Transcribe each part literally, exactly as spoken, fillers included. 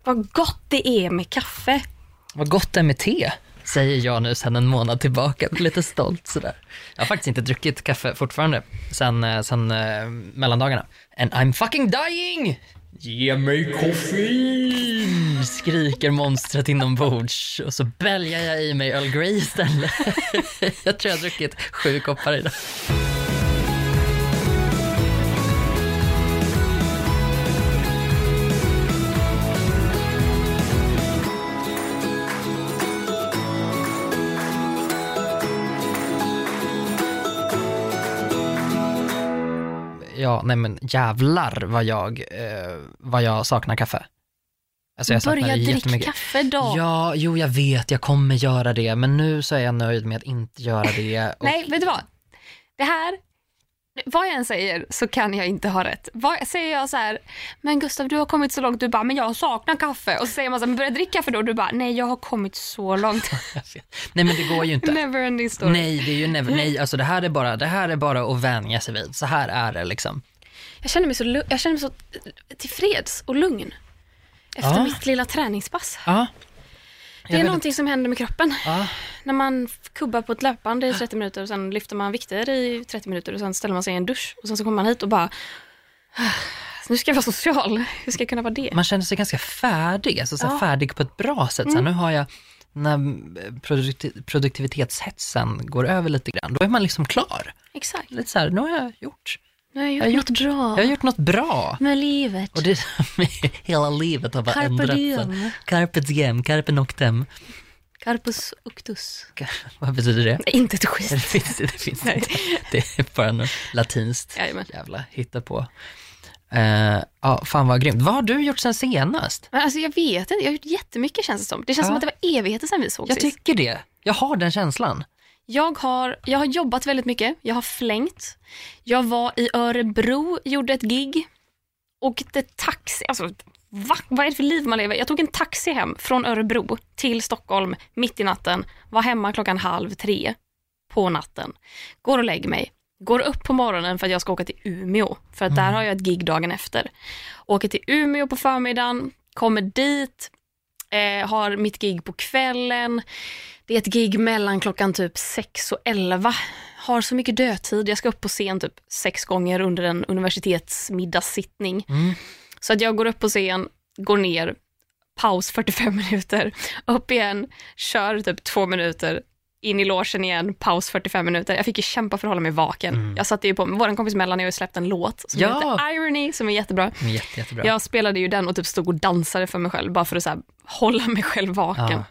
Vad gott det är med kaffe. Vad gott det är med te, säger jag nu sedan en månad tillbaka. Lite stolt sådär. Jag har faktiskt inte druckit kaffe fortfarande sen, sen uh, mellandagarna. And I'm fucking dying! Ge mig koffein! Skriker monstret inombords. Och så bäljar jag i mig Earl Grey istället. Jag tror jag har druckit sju koppar idag. Ja, nej men jävlar vad jag, eh, vad jag saknar kaffe. Alltså jag saknar Börja det dricka jättemycket. kaffe då. Ja, jo jag vet, jag kommer göra det. Men nu så är jag nöjd med att inte göra det. Och... Nej, vet du vad? Det här, vad jag än säger så kan jag inte ha rätt. Vad säger jag så här, men Gustav du har kommit så långt, du bara, men jag saknar kaffe. Och så säger man så här, men börja dricka kaffe då, du bara, nej jag har kommit så långt. Nej men det går ju inte. Never ending story. Nej, det är ju never, nej, alltså det här är bara, det här är bara att vänja sig vid. Så här är det liksom. Jag känner mig så, jag känner mig så tillfreds och lugn efter ja. mitt lilla träningspass. Ja. Det är vet någonting som händer med kroppen. Ja. När man kubbar på ett löpband i trettio minuter och sen lyfter man vikter i trettio minuter och sen ställer man sig i en dusch och sen så kommer man hit och bara nu ska jag vara social. Hur ska jag kunna vara det? Man känner sig ganska färdig, alltså så ja. färdig på ett bra sätt. Så här, nu har jag när produktiv- produktivitetshetsen går över lite grann, då är man liksom klar. Exakt. Lite så här, nu har jag gjort Nu har jag gjort, jag har gjort något bra. Jag har gjort något bra. Med livet. Och det hela livet har bara Carpe ändrat diem. sig. Carpe diem, carpe noctem. Carpus octus. Vad betyder det? Nej, inte ett skit. Det finns, det finns inte. Det är bara något latinskt. Jajamän. Jävla hitta på. Uh, ja, fan vad grymt. Vad har du gjort sen senast? Men alltså jag vet inte, jag har gjort jättemycket känns det som. Det känns ja. som att det var evigheter sedan vi såg Jag sist. tycker det. Jag har den känslan. Jag har, jag har jobbat väldigt mycket. Jag har flängt. Jag var i Örebro, gjorde ett gig. Och det taxi, alltså va? Vad är det för liv man lever? Jag tog en taxi hem från Örebro till Stockholm mitt i natten. Var hemma klockan halv tre på natten. Går och lägger mig. Går upp på morgonen för att jag ska åka till Umeå. För att mm. där har jag ett gig dagen efter. Åker till Umeå på förmiddagen. Kommer dit. Eh, har mitt gig på kvällen. Det är ett gig mellan klockan typ sex och elva. Har så mycket dödtid. Jag ska upp på scen typ sex gånger under en universitetsmiddagssittning. Mm. Så att jag går upp på scen, går ner, paus fyrtiofem minuter, upp igen, kör typ två minuter, in i logen igen, paus fyrtiofem minuter. Jag fick ju kämpa för att hålla mig vaken. Mm. Jag satte ju på, vår kompis Mellan har ju släppt en låt som ja. heter Irony, som är jättebra. Jätte, jättebra. Jag spelade ju den och typ stod och dansade för mig själv, bara för att så här, hålla mig själv vaken. Ja.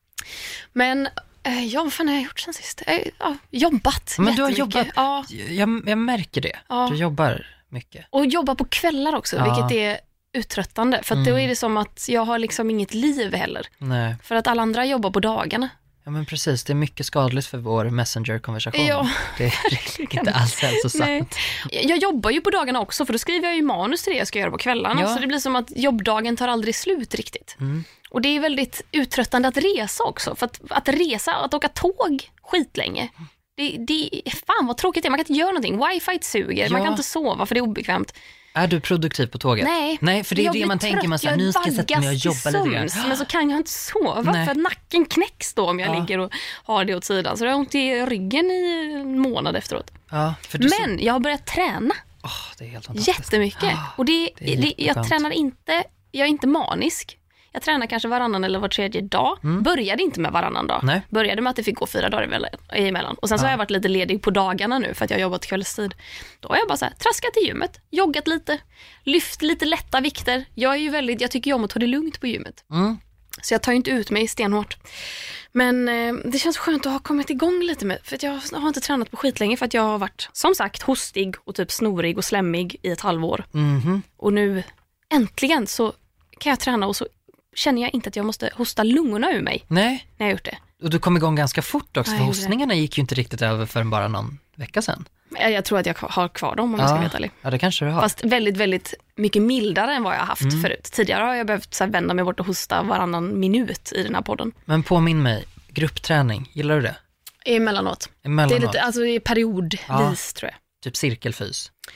Men eh, ja, vad fan har jag gjort sen sist? Eh, ja, jobbat Men du har jobbat, ja. jag, jag märker det. Ja. Du jobbar mycket. Och jobbar på kvällar också, ja. vilket är uttröttande. För att mm. då är det som att jag har liksom inget liv heller. Nej. För att alla andra jobbar på dagarna. Ja men precis, det är mycket skadligt för vår Messenger-konversation. Ja. Det är inte alls hälsosamt. Jag jobbar ju på dagarna också, för då skriver jag ju manus till det jag ska göra på kvällarna. Ja. Så det blir som att jobbdagen tar aldrig slut riktigt. Mm. Och det är väldigt uttröttande att resa också. För att, att resa, att åka tåg skitlänge. Det, det fan vad tråkigt det är. Man kan inte göra någonting. Wifi suger, ja. man kan inte sova för det är obekvämt. Är du produktiv på tåget? Nej. Nej, för det är det man trött. tänker. Man säger, nu ska jag sätta mig och jobba lite grann. Men så kan jag inte sova. Nej. För att nacken knäcks då om jag ja. ligger och har det åt sidan. Så jag har ont i ryggen i en månad efteråt. Ja, för Men så... jag har börjat träna. Oh, det är helt fantastiskt. Jättemycket. Oh, och det, det, det jag tränar inte, jag är inte manisk. Jag tränar kanske varannan eller var tredje dag. Mm. Började inte med varannan dag. Nej. Började med att det fick gå fyra dagar emellan. Och sen så ja. har jag varit lite ledig på dagarna nu för att jag har jobbat kvällstid. Då har jag bara så här, traskat till gymmet, joggat lite, lyft lite lätta vikter. Jag är ju väldigt, jag tycker ju om att ta det lugnt på gymmet. Mm. Så jag tar ju inte ut mig stenhårt. Men eh, det känns skönt att ha kommit igång lite med. För att jag har inte tränat på skitlänge för att jag har varit, som sagt, hostig och typ snorig och slemmig i ett halvår. Mm. Och nu äntligen så kan jag träna och så känner jag inte att jag måste hosta lungorna ur mig. Nej. När jag gjort det. Och du kom igång ganska fort också. Nej, för hostningarna gick ju inte riktigt över förrän bara någon vecka sedan. Jag, jag tror att jag har kvar dem om ja. jag ska veta ärlig. Ja, det kanske du har. Fast väldigt, väldigt mycket mildare än vad jag har haft mm. förut. Tidigare har jag behövt så här, vända mig bort och hosta varannan minut i den här podden. Men påminn mig, gruppträning, gillar du det? Emellanåt. Emellanåt. Det är lite, alltså det är periodvis ja. tror jag. Typ cirkelfys.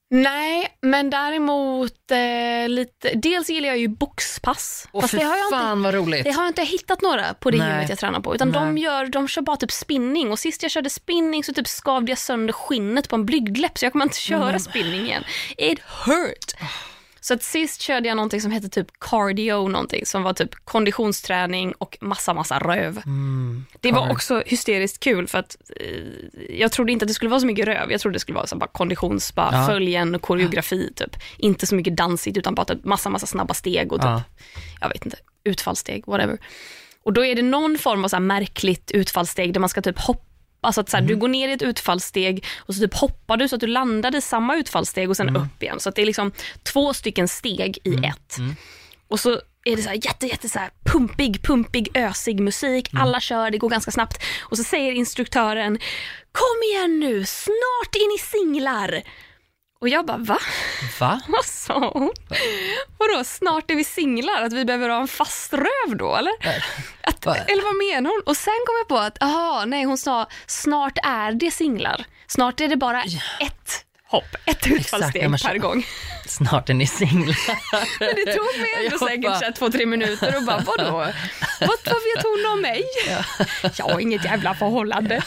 Nej, men däremot eh, lite, dels gillar jag ju boxpass. Åh, Fast för det har jag fan inte, vad roligt. det har jag inte hittat några på det Nej. gymmet jag tränar på. Utan de, gör, de kör bara typ spinning. Och sist jag körde spinning så typ skavde jag sönder skinnet på en blygdläpp. Så jag kommer inte köra Mm. spinning igen. It hurt. Så att sist körde jag någonting som hette typ cardio någonting. Som var typ konditionsträning och massa massa röv. Mm, det var card. också hysteriskt kul för att eh, jag trodde inte att det skulle vara så mycket röv. Jag trodde det skulle vara så bara konditions, bara Ja. följen och koreografi typ. Inte så mycket dansigt utan bara typ massa massa snabba steg och typ, Ja. jag vet inte, utfallssteg, whatever. Och då är det någon form av så här märkligt utfallssteg där man ska typ hoppa. Alltså att så här, Mm. du går ner i ett utfallssteg och så typ hoppar du så att du landar i samma utfallssteg och sen Mm. upp igen. Så att det är liksom två stycken steg i ett. Mm. Och så är det så här jätte, jätte så här pumpig, pumpig, ösig musik. Mm. Alla kör, det går ganska snabbt. Och så säger instruktören, kom igen nu, snart in i singlar. Och jag bara, va? Va? Vad sa hon? Vadå, snart är vi singlar? Att vi behöver ha en fast röv då, eller? Att, Va? eller vad menar hon? Och sen kom jag på att, aha, nej, hon sa, snart är det singlar. Snart är det bara ett hopp, ett utfallssteg ja, men- per gång. Snart är ni singlar. Men det tog mig ändå Jag säkert bara- så här två, tre minuter och bara, vadå? Vad, vad vet hon om mig? Jag har inget jävla förhållande.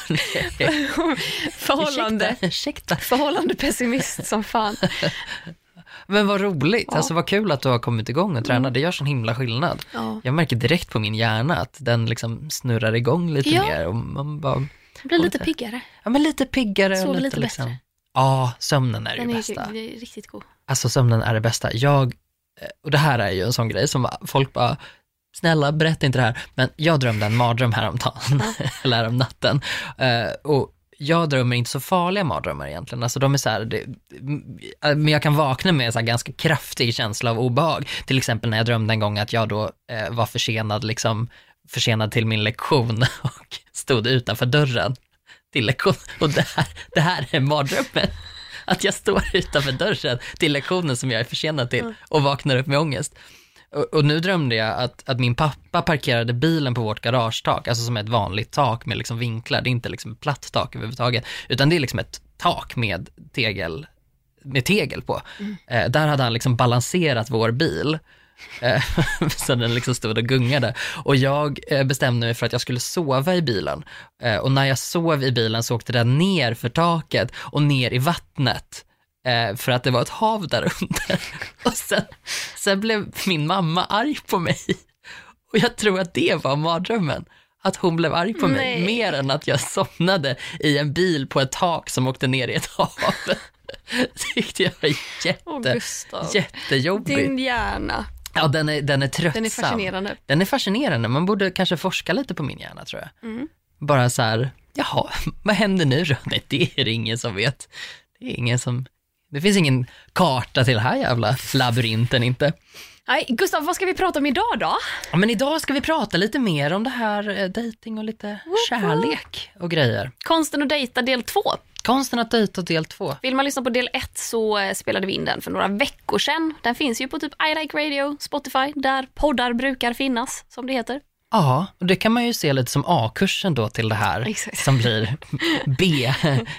förhållande. Ursäkta, ursäkta. Förhållande pessimist som fan. Men vad roligt, Ja. alltså vad kul att du har kommit igång och tränat. Det gör sån himla skillnad. Ja. Jag märker direkt på min hjärna att den liksom snurrar igång lite Ja. mer och man bara, Jag blir lite piggare. ja men lite piggare och Sover lite, lite liksom. bättre. Ja, sömnen är Den det är, bästa. det är riktigt god. Alltså sömnen är det bästa. Jag, och det här är ju en sån grej som folk bara, snälla berätta inte det här. Men jag drömde en mardröm häromdagen, eller härom natten. Uh, och jag drömmer inte så farliga mardrömmar egentligen. Alltså de är så här, det, men jag kan vakna med en så här ganska kraftig känsla av obehag. Till exempel när jag drömde en gång att jag då eh, var försenad, liksom, försenad till min lektion och stod utanför dörren till lektion. Och det här, det här är mardrömmen. Att jag står utanför dörren till lektionen som jag är försenad till och vaknar upp med ångest. Och, och nu drömde jag att, att min pappa parkerade bilen på vårt garagetak, alltså som ett vanligt tak med liksom vinklar. Det är inte liksom ett platt tak överhuvudtaget, utan det är liksom ett tak med tegel, med tegel på. Mm. Eh, där hade han liksom balanserat vår bil. Eh, så den liksom stod och gungade. Och jag eh, bestämde mig för att jag skulle sova i bilen. Eh, och när jag sov i bilen så åkte den ner för taket och ner i vattnet. Eh, för att det var ett hav där under. Och sen, sen blev min mamma arg på mig. Och jag tror att det var mardrömmen. Att hon blev arg på mig. Nej. Mer än att jag somnade i en bil på ett tak som åkte ner i ett hav. Tyckte jag var jätte, Åh, Gustav. jättejobbigt. Din hjärna. Ja, den är, den är tröttsam. Den är fascinerande. Den är fascinerande. Man borde kanske forska lite på min hjärna, tror jag. Mm. Bara så här, jaha, vad händer nu då? Nej, det är ingen som vet. Det är ingen som... Det finns ingen karta till den här jävla labyrinten, inte. Nej, Gustav, vad ska vi prata om idag då? Ja, men idag ska vi prata lite mer om det här eh, dating och lite kärlek och grejer. Konsten att dejta del två. Konsten att dejta del två. Vill man lyssna på del ett så eh, spelade vi in den för några veckor sedan. Den finns ju på typ I Like Radio, Spotify, där poddar brukar finnas, som det heter. Ja, och det kan man ju se lite som A-kursen då till det här. Exakt. Som blir B,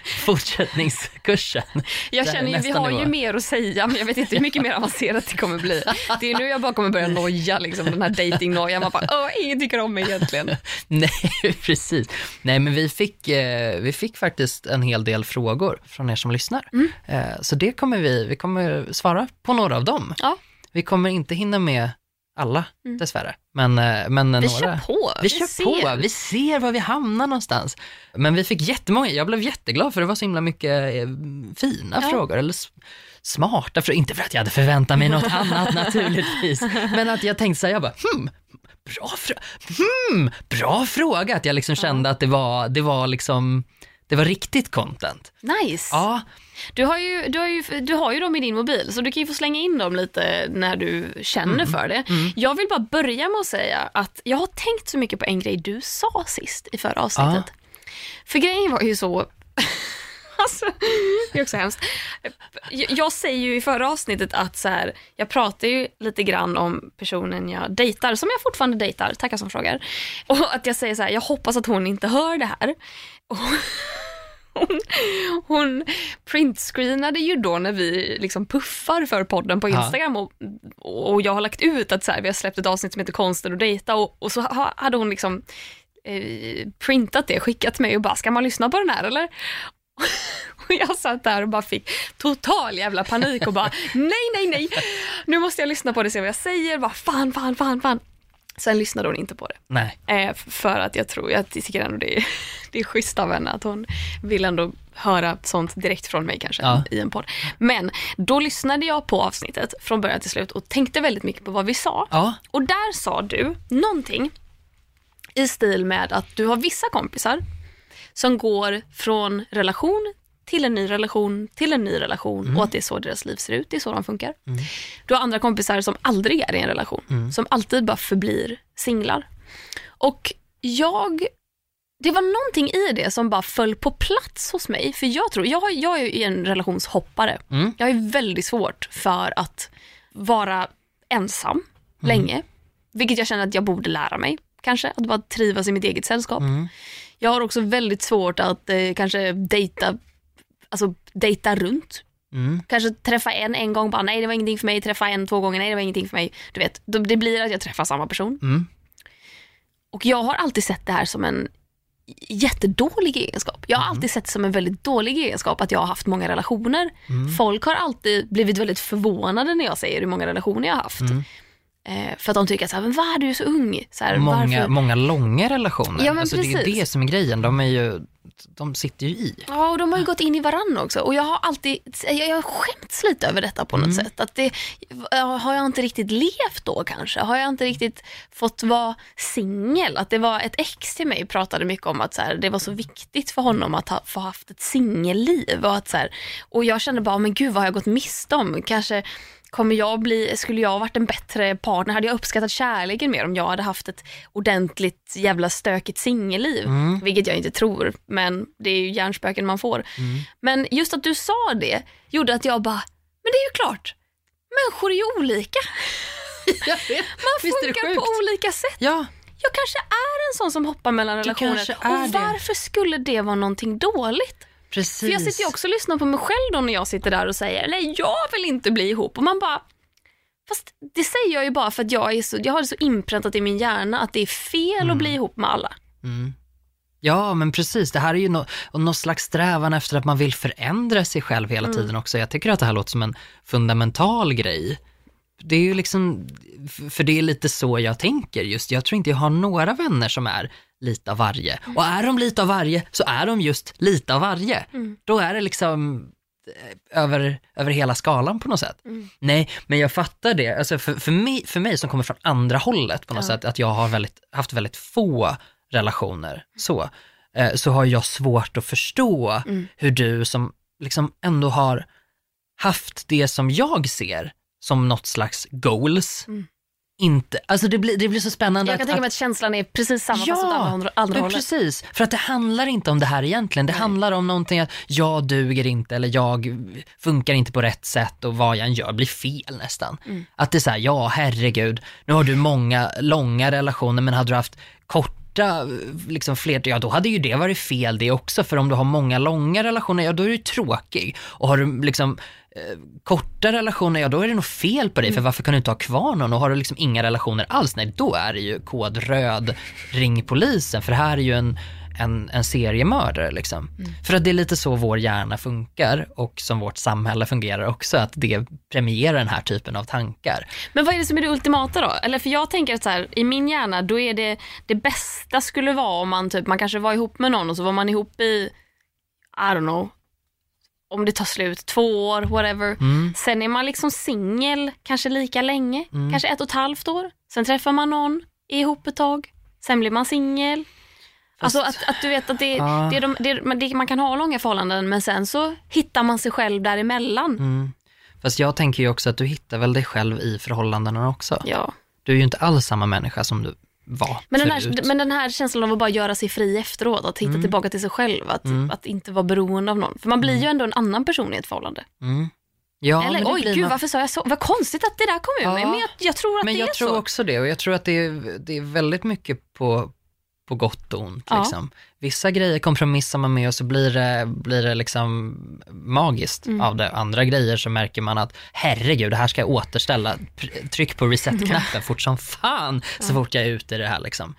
fortsättningskursen. Jag Där känner ju, vi nästa har nivå. ju mer att säga, men jag vet inte hur mycket mer avancerat det kommer bli. Det är nu jag bara kommer börja noja, liksom, den här dating-nojan. Man bara, åh, ingen tycker om mig egentligen. Nej, precis. Nej, men vi fick, eh, vi fick faktiskt en hel del frågor från er som lyssnar. Mm. Eh, så det kommer vi, vi kommer svara på några av dem. Ja. Vi kommer inte hinna med alla, Mm. dessvärre. Men, eh, men Vi några... kör på. Vi kör ser. på, vi ser var vi hamnar någonstans. Men vi fick jättemånga, jag blev jätteglad för det var så himla mycket eh, fina Ja. frågor, eller s- smarta frågor, inte för att jag hade förväntat mig något annat naturligtvis, men att jag tänkte så här, jag bara, hmm, bra, frå- hmm, bra fråga, att jag liksom kände att det var, det var liksom, det var riktigt content. Nice. Ja, Du har, ju, du, har ju, du har ju dem i din mobil, så du kan ju få slänga in dem lite när du känner Mm. för det. Jag vill bara börja med att säga att jag har tänkt så mycket på en grej du sa sist i förra avsnittet. För grejen var ju så... Alltså, det är också hemskt. Jag, jag säger ju i förra avsnittet att så här, jag pratar ju lite grann om personen jag dejtar, som jag fortfarande dejtar, tackar som frågar. Och att jag säger så här, jag hoppas att hon inte hör det här. Och, hon, hon printscreenade ju då när vi liksom puffar för podden på Instagram och, och jag har lagt ut att så här, vi har släppt ett avsnitt som heter Konsten och dejta och, och så ha, hade hon liksom eh, printat det, skickat till mig och bara, ska man lyssna på den här eller? Och jag satt där och bara fick total jävla panik och bara, nej, nej, nej, nu måste jag lyssna på det och se vad jag säger, bara fan, fan, fan, fan. Sen lyssnade hon inte på det. Nej. Eh, för att jag tror, jag tycker ändå det är, det är schysst av henne att hon vill ändå höra sånt direkt från mig kanske ja. i en podd. Men då lyssnade jag på avsnittet från början till slut och tänkte väldigt mycket på vad vi sa. Ja. Och där sa du någonting i stil med att du har vissa kompisar som går från relation till en ny relation, till en ny relation mm. och att det är så deras liv ser ut, det är så de funkar. Mm. Du har andra kompisar som aldrig är i en relation, mm. som alltid bara förblir singlar. Och jag, det var någonting i det som bara föll på plats hos mig, för jag tror, jag, jag är en relationshoppare. Mm. Jag är väldigt svårt för att vara ensam mm. länge, vilket jag känner att jag borde lära mig, kanske, att bara trivas i mitt eget sällskap. Mm. Jag har också väldigt svårt att eh, kanske dejta Alltså dejta runt. Mm. Kanske träffa en en gång, bara nej det var ingenting för mig. Träffa en två gånger, nej det var ingenting för mig. Du vet, det blir att jag träffar samma person. Mm. Och jag har alltid sett det här som en jättedålig egenskap. Jag har mm. alltid sett det som en väldigt dålig egenskap att jag har haft många relationer. Mm. Folk har alltid blivit väldigt förvånade när jag säger hur många relationer jag har haft. Mm. Eh, för att de tycker att så här, men vad är du så ung? Så här, många, många långa relationer. Ja, men alltså, det är ju det som är grejen. De är ju de sitter ju i. Ja, och de har ju gått in i varann också. Och jag har alltid, jag har skämts lite över detta på något mm. sätt. Att det, har jag inte riktigt levt då kanske? Har jag inte riktigt fått vara singel? Att det var ett ex till mig pratade mycket om att så här, det var så viktigt för honom att ha, få haft ett singelliv. Och, att, så här, och jag kände bara, men gud vad har jag gått miste om? Kanske kommer jag bli, skulle jag ha varit en bättre partner? Hade jag uppskattat kärleken mer om jag hade haft ett ordentligt jävla stökigt singelliv? Mm. Vilket jag inte tror, men det är ju hjärnspöken man får. Mm. Men just att du sa det gjorde att jag bara, men det är ju klart, människor är ju olika. Jag vet. Man funkar på olika sätt. Ja. Jag kanske är en sån som hoppar mellan relationer. Och varför det. skulle det vara någonting dåligt? Precis. För jag sitter ju också och lyssnar på mig själv då när jag sitter där och säger, nej jag vill inte bli ihop. Och man bara, fast det säger jag ju bara för att jag, är så, jag har det så inpräntat i min hjärna att det är fel mm. att bli ihop med alla. Mm. Ja, men precis. Det här är ju no- någon slags strävan efter att man vill förändra sig själv hela tiden också. Jag tycker att det här låter som en fundamental grej. Det är ju liksom, för det är lite så jag tänker just. Jag tror inte jag har några vänner som är lite av varje. Mm. Och är de lite av varje så är de just lite av varje. Mm. Då är det liksom över, över hela skalan på något sätt. Mm. Nej, men jag fattar det. Alltså för, för, mig, för mig som kommer från andra hållet på något ja. sätt, att jag har väldigt, haft väldigt få relationer så, eh, så har jag svårt att förstå mm. hur du som liksom ändå har haft det som jag ser som något slags goals mm. inte, alltså det blir, det blir så spännande. Jag kan att, tänka mig att känslan är precis samma ja, fast åt andra, andra hållet. Precis, för att det handlar inte om det här egentligen. Det Nej. handlar om någonting att jag duger inte eller jag funkar inte på rätt sätt och vad jag än gör blir fel nästan. Mm. Att det är så här, ja herregud, nu har du många långa relationer men hade du haft korta liksom fler, ja då hade ju det varit fel det också, för om du har många långa relationer, ja då är du tråkig. Och har du liksom eh, korta relationer, ja då är det nog fel på dig, för varför kan du inte ha kvar någon? Och har du liksom inga relationer alls, nej då är det ju kod röd, ring polisen, för det här är ju en En, en seriemördare liksom. Mm. För att det är lite så vår hjärna funkar och som vårt samhälle fungerar också, att det premierar den här typen av tankar. Men vad är det som är det ultimata då? Eller för jag tänker att så här, i min hjärna då är det det bästa skulle vara om man typ, man kanske var ihop med någon och så var man ihop i I don't know om det tar slut, två år, whatever. Mm. Sen är man liksom singel kanske lika länge, mm. kanske ett och ett halvt år. Sen träffar man någon, är ihop ett tag. Sen blir man singel. Fast, alltså att, att du vet att det, ja. det, är de, det, det, man kan ha långa förhållanden, men sen så hittar man sig själv däremellan. Mm. Fast jag tänker ju också att du hittar väl dig själv i förhållandena också. Ja. Du är ju inte alls samma människa som du var men den, här, men den här känslan av att bara göra sig fri efteråt, att hitta mm. tillbaka till sig själv, att, mm. att inte vara beroende av någon. För man blir mm. ju ändå en annan person i ett förhållande. Mm. Ja, eller oj gud något... varför sa jag så? Vad konstigt att det där kom ur mig. Men jag, jag tror att men det är så. Men jag tror också det, och jag tror att det är, det är väldigt mycket på på gott och ont. Ja. Liksom. Vissa grejer kompromissar man med och så blir det, blir det liksom magiskt mm. av det. Andra grejer så märker man att herregud, det här ska jag återställa. Tryck på reset-knappen fort som fan så fort jag är ute i det här. Liksom.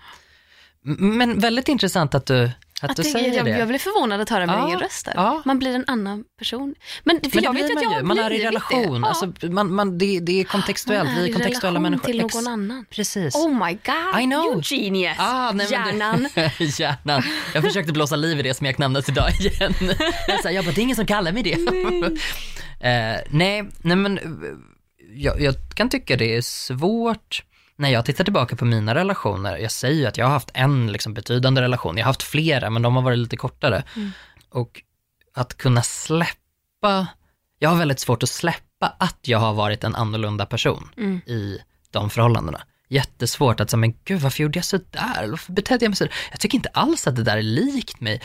Men väldigt intressant att du Att, att du det, säger jag, det. Jag blev förvånad att höra min ja, egen röst där. Ja. Man blir en annan person. Men, för Men jag vet att jag ju. Man är i relation. Ja. Alltså, man, man, det, det är kontextuellt. Man är vi är kontextuella människor. Till någon annan. Precis. Oh my god, I know. you genius. Ah, nej, Hjärnan. Det, hjärnan. Jag försökte blåsa liv i det smeknamnet idag igen. jag, sa, jag bara, det är ingen som kallar mig det. Nej, uh, nej, nej men jag, jag kan tycka det är svårt. När jag tittar tillbaka på mina relationer, jag säger ju att jag har haft en liksom, betydande relation. Jag har haft flera, men de har varit lite kortare. Mm. Och att kunna släppa, jag har väldigt svårt att släppa att jag har varit en annorlunda person mm. i de förhållandena. Jättesvårt att säga, men gud, varför gjorde jag så där? Varför betedde jag mig så där? Jag tycker inte alls att det där är likt mig.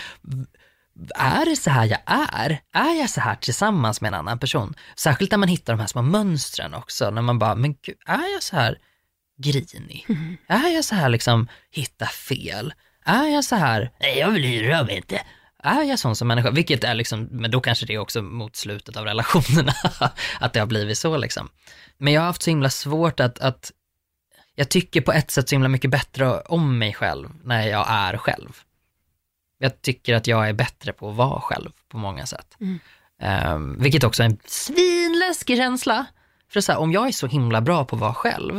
Är det så här jag är? Är jag så här tillsammans med en annan person? Särskilt när man hittar de här små mönstren också. När man bara, men gud, är jag så här grinig? Mm. Är jag så här liksom hitta fel? Är jag så här, nej jag vill ju röra inte. Är jag sån som människa? Vilket är liksom, men då kanske det är också mot slutet av relationerna att det har blivit så liksom. Men jag har haft så himla svårt att, att jag tycker på ett sätt så himla mycket bättre om mig själv när jag är själv. Jag tycker att jag är bättre på att vara själv på många sätt. Mm. Um, vilket också är en svinläskig känsla. För så här, om jag är så himla bra på att vara själv,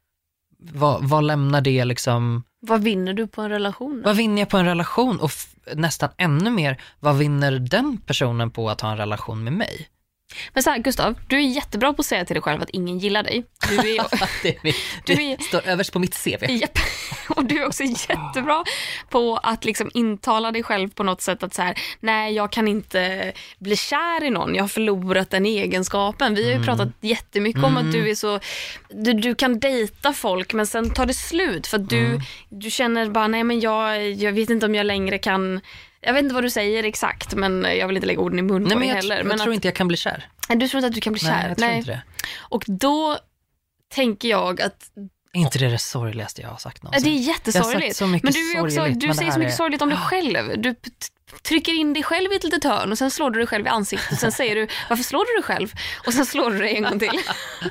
vad, vad lämnar det liksom... Vad vinner du på en relation? Då? Vad vinner jag på en relation? Och f- nästan ännu mer, vad vinner den personen på att ha en relation med mig? Men så här, Gustav, du är jättebra på att säga till dig själv att ingen gillar dig. Du, är, det, är, du det är, står överst på mitt C V. Japp. Och du är också jättebra på att liksom intala dig själv på något sätt att så här, nej, jag kan inte bli kär i någon. Jag har förlorat den egenskapen. Vi har ju mm. pratat jättemycket mm. om att du är så du, du kan dejta folk men sen tar det slut för att du, mm. du känner bara, nej men jag, jag vet inte om jag längre kan. Jag vet inte vad du säger exakt, men jag vill inte lägga orden i mun på Nej, men dig jag, heller. Jag men tror att, inte jag kan bli kär. Du tror inte att du kan bli kär? Nej, jag tror Nej. inte det. Och då tänker jag att... Är inte det det sorgligaste jag har sagt någonsin? Det är jättesorgligt. Men du, är också, du säger så mycket är... sorgligt om dig själv. Du trycker in dig själv i ett litet hörn och sen slår du dig själv i ansiktet. Och sen säger du, varför slår du dig själv? Och sen slår du dig en gång till.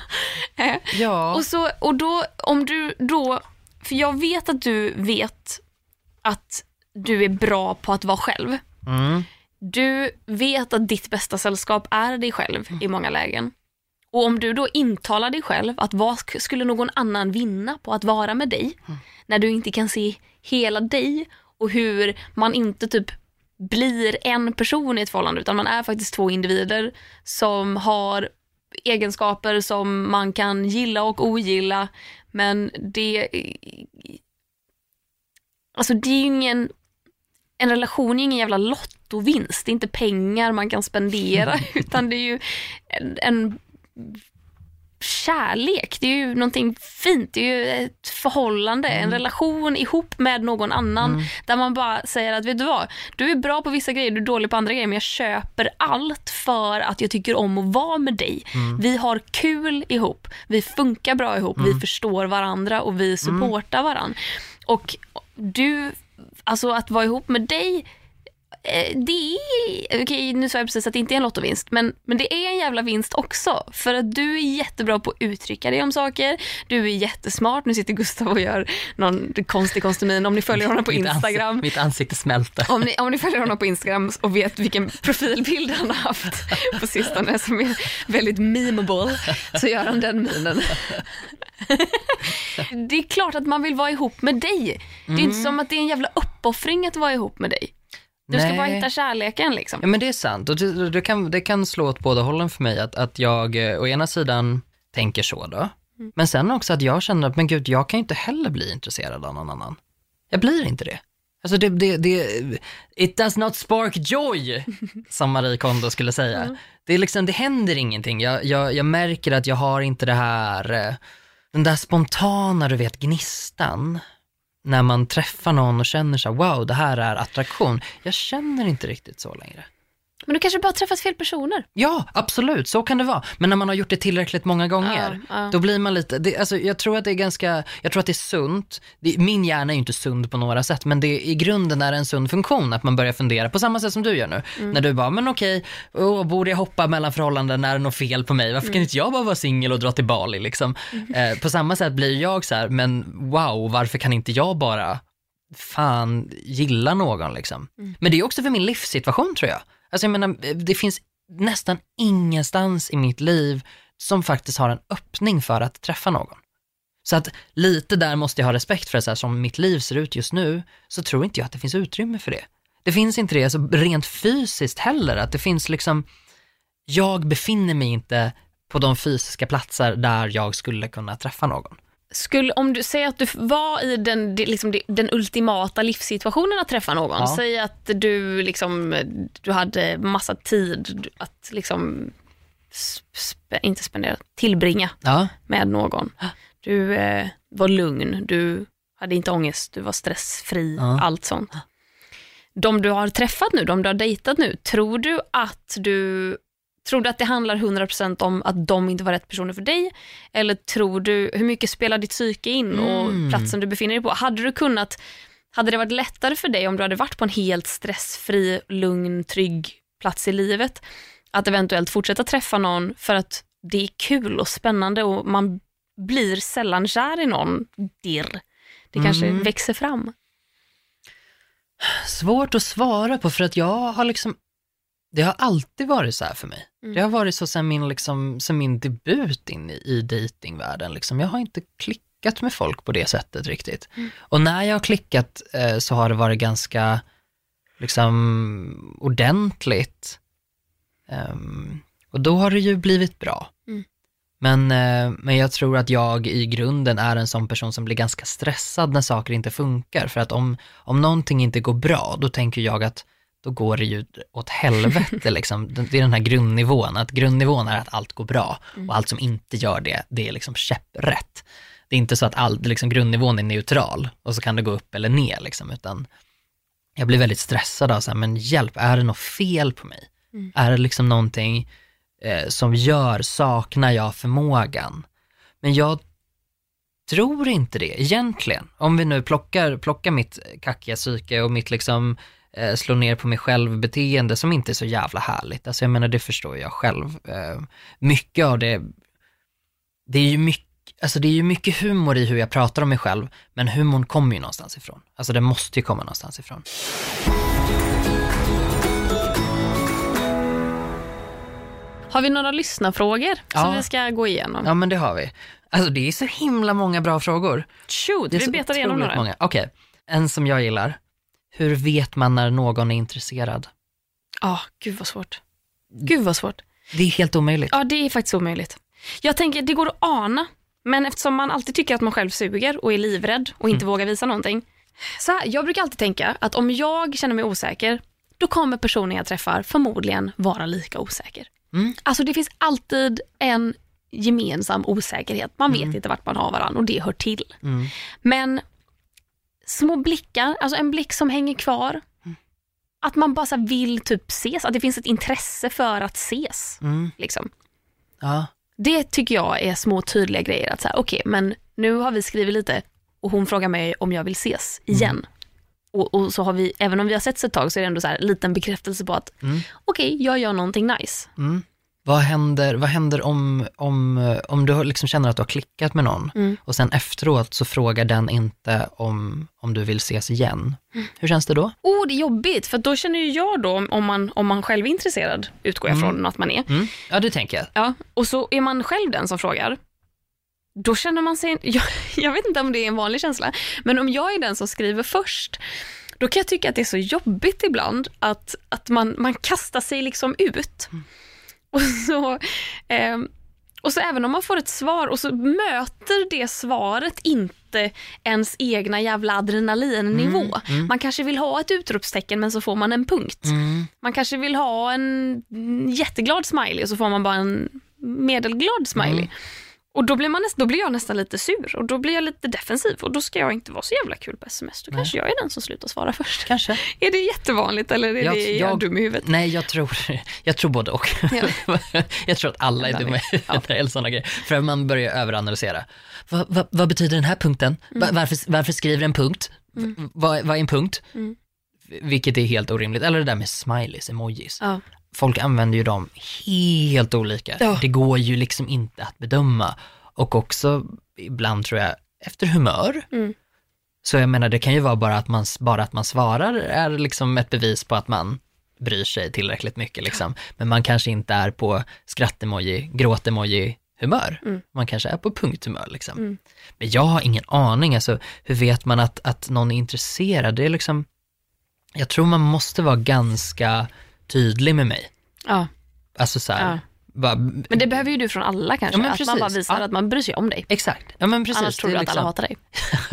ja. Och, så, och då, om du då... För jag vet att du vet att du är bra på att vara själv. Mm. Du vet att ditt bästa sällskap är dig själv mm. i många lägen. Och om du då intalar dig själv att vad skulle någon annan vinna på att vara med dig mm. när du inte kan se hela dig och hur man inte typ blir en person i ett förhållande utan man är faktiskt två individer som har egenskaper som man kan gilla och ogilla, men det alltså det är ju ingen en relation är ingen jävla lottovinst. Det är inte pengar man kan spendera utan det är ju en, en kärlek. Det är ju någonting fint. Det är ju ett förhållande, mm. en relation ihop med någon annan mm. där man bara säger att vet du vad, du är bra på vissa grejer, du är dålig på andra grejer, men jag köper allt för att jag tycker om att vara med dig. Mm. Vi har kul ihop. Vi funkar bra ihop. Mm. Vi förstår varandra och vi supportar mm. varandra. Och du alltså att vara ihop med dig, det är, okej okay, nu sa jag precis att det inte är en lottovinst, men, men det är en jävla vinst också, för att du är jättebra på att uttrycka dig om saker, du är jättesmart, nu sitter Gustav och gör någon konstig konstumin, om ni följer honom på mitt Instagram ansikte, mitt ansikte smälter om ni, om ni följer honom på Instagram och vet vilken profilbild han har haft på sistone som är väldigt memeable, så gör han den minen. Det är klart att man vill vara ihop med dig. Det är mm. inte som att det är en jävla uppoffring att vara ihop med dig. Du ska Nej. bara hitta kärleken liksom. Ja, men det är sant. Och det, det, kan, det kan slå åt båda hållen för mig. Att, att jag å ena sidan tänker så då. Mm. Men sen också att jag känner att men gud, jag kan inte heller bli intresserad av någon annan. Jag blir inte det. Alltså det, det, det it does not spark joy, som Marie Kondo skulle säga. Mm. Det är liksom, det händer ingenting. Jag, jag, jag märker att jag har inte det här, den där spontana, du vet, gnistan. När man träffar någon och känner så här, wow, det här är attraktion. Jag känner inte riktigt så längre. Men du kanske bara träffat fel personer. Ja, absolut, så kan det vara. Men när man har gjort det tillräckligt många gånger, ja, ja. då blir man lite, det, alltså, jag tror att det är ganska, jag tror att det är sunt. Det, min hjärna är ju inte sund på några sätt, men det i grunden är en sund funktion att man börjar fundera på samma sätt som du gör nu. Mm. När du bara, men okej, oh, borde jag hoppa mellan förhållanden när det är något fel på mig? Varför mm. kan inte jag bara vara singel och dra till Bali liksom? Mm. Eh, på samma sätt blir jag så här, men wow, varför kan inte jag bara fan gilla någon liksom? Mm. Men det är också för min livssituation, tror jag. Alltså jag menar, det finns nästan ingenstans i mitt liv som faktiskt har en öppning för att träffa någon. Så att lite där måste jag ha respekt för det, så här, som mitt liv ser ut just nu, så tror inte jag att det finns utrymme för det. Det finns inte det, alltså rent fysiskt heller, att det finns liksom, jag befinner mig inte på de fysiska platser där jag skulle kunna träffa någon. Skulle, om du säger att du var i den, liksom, den ultimata livssituationen att träffa någon, ja. Säg att du, liksom, du hade massa tid att liksom, sp- inte spendera, tillbringa ja. Med någon. Du eh, var lugn, du hade inte ångest, du var stressfri, ja. Allt sånt. De du har träffat nu, de du har dejtat nu, tror du att du Tror du att det handlar hundra procent om att de inte var rätt personer för dig? Eller tror du, hur mycket spelar ditt psyke in och mm. platsen du befinner dig på? Hade du kunnat, hade det varit lättare för dig om du hade varit på en helt stressfri, lugn, trygg plats i livet? Att eventuellt fortsätta träffa någon för att det är kul och spännande och man blir sällan kär i någon. Dirr. Det kanske mm. växer fram. Svårt att svara på, för att jag har liksom det har alltid varit så här för mig. Mm. Det har varit så sen min, liksom, sen min debut in i, i datingvärlden. Liksom. Jag har inte klickat med folk på det sättet riktigt. Mm. Och när jag har klickat eh, så har det varit ganska liksom, ordentligt. Um, och då har det ju blivit bra. Mm. Men, eh, men jag tror att jag i grunden är en sån person som blir ganska stressad när saker inte funkar. För att om, om någonting inte går bra, då tänker jag att då går det ju åt helvete liksom. Det är den här grundnivån, att grundnivån är att allt går bra mm. och allt som inte gör det, det är liksom käpprätt. Det är inte så att all, liksom, grundnivån är neutral och så kan det gå upp eller ner liksom, utan jag blir väldigt stressad av så här, men hjälp, är det något fel på mig? Mm. Är det liksom någonting eh, som gör, saknar jag förmågan? Men jag tror inte det egentligen. Om vi nu plockar, plockar mitt kackiga psyke och mitt liksom slå ner på mig själv beteende som inte är så jävla härligt. Alltså jag menar, det förstår jag själv. Mycket av det, det är ju mycket, alltså det är ju mycket humor i hur jag pratar om mig själv, men humorn kommer ju någonstans ifrån. Alltså det måste ju komma någonstans ifrån. Har vi några lyssnarfrågor ja. Som vi ska gå igenom? Ja, men det har vi. Alltså det är så himla många bra frågor. Shoot, vi betar igenom några. Okej, okay. En som jag gillar. Hur vet man när någon är intresserad? Ja, oh, gud vad svårt. Gud vad svårt. Det är helt omöjligt. Ja, det är faktiskt omöjligt. Jag tänker, det går att ana. Men eftersom man alltid tycker att man själv suger och är livrädd och inte mm. vågar visa någonting. Så här, jag brukar alltid tänka att om jag känner mig osäker, då kommer personen jag träffar förmodligen vara lika osäker. Mm. Alltså det finns alltid en gemensam osäkerhet. Man vet mm. inte vart man har varann och det hör till. Mm. Men små blickar, alltså en blick som hänger kvar. Mm. Att man bara så vill typ ses, att det finns ett intresse för att ses. Mm. Liksom. Ja. Det tycker jag är små tydliga grejer. Att så här, okej, okay, men nu har vi skrivit lite och hon frågar mig om jag vill ses igen. Mm. Och, och så har vi, även om vi har sett ett tag, så är det ändå så här liten bekräftelse på att mm. okej, okay, jag gör någonting nice. Mm. Vad händer, vad händer om, om, om du liksom känner att du har klickat med någon mm. och sen efteråt så frågar den inte om, om du vill ses igen? Mm. Hur känns det då? Oh, det är jobbigt, för då känner ju jag då om man, om man själv är intresserad, utgår jag mm. från att man är. Mm. Ja, det tänker jag. Ja, och så är man själv den som frågar. Då känner man sig, jag, jag vet inte om det är en vanlig känsla, men om jag är den som skriver först, då kan jag tycka att det är så jobbigt ibland att, att man, man kastar sig liksom ut. Mm. Och så, eh, och så även om man får ett svar och så möter det svaret inte ens egna jävla adrenalinnivå. Mm, mm. Man kanske vill ha ett utropstecken men så får man en punkt. Mm. Man kanske vill ha en jätteglad smiley och så får man bara en medelglad smiley. Mm. Och då blir, man näst, då blir jag nästan lite sur. Och då blir jag lite defensiv. Och då ska jag inte vara så jävla kul på sms. Då nej. kanske jag är den som slutar svara först. Kanske. Är det jättevanligt eller är jag, det jag, jag dum i huvudet? Nej, jag tror, jag tror både och. Ja. Jag tror att alla är dumma i huvudet eller sådana grejer. För man börjar överanalysera. Va, va, vad betyder den här punkten? Va, mm. varför, varför skriver en punkt? Mm. Vad, vad är en punkt? Mm. Vilket är helt orimligt. Eller det där med smileys, emojis. Ja. Folk använder ju dem helt olika. Ja. Det går ju liksom inte att bedöma. Och också ibland tror jag efter humör. Mm. Så jag menar det kan ju vara bara att man, bara att man svarar är liksom ett bevis på att man bryr sig tillräckligt mycket liksom. Men man kanske inte är på skrattemoji, gråtemoji humör. Mm. Man kanske är på punkthumör liksom. Mm. Men jag har ingen aning. Alltså, hur vet man att, att någon är intresserad? Det är liksom, jag tror man måste vara ganska tydlig med mig. Ja. Alltså så här, ja. bara, men det behöver ju du från alla kanske. Ja, att precis. man bara visar ja. att man bryr sig om dig. Exakt. Ja, men precis. Annars tror du att liksom... alla hatar dig.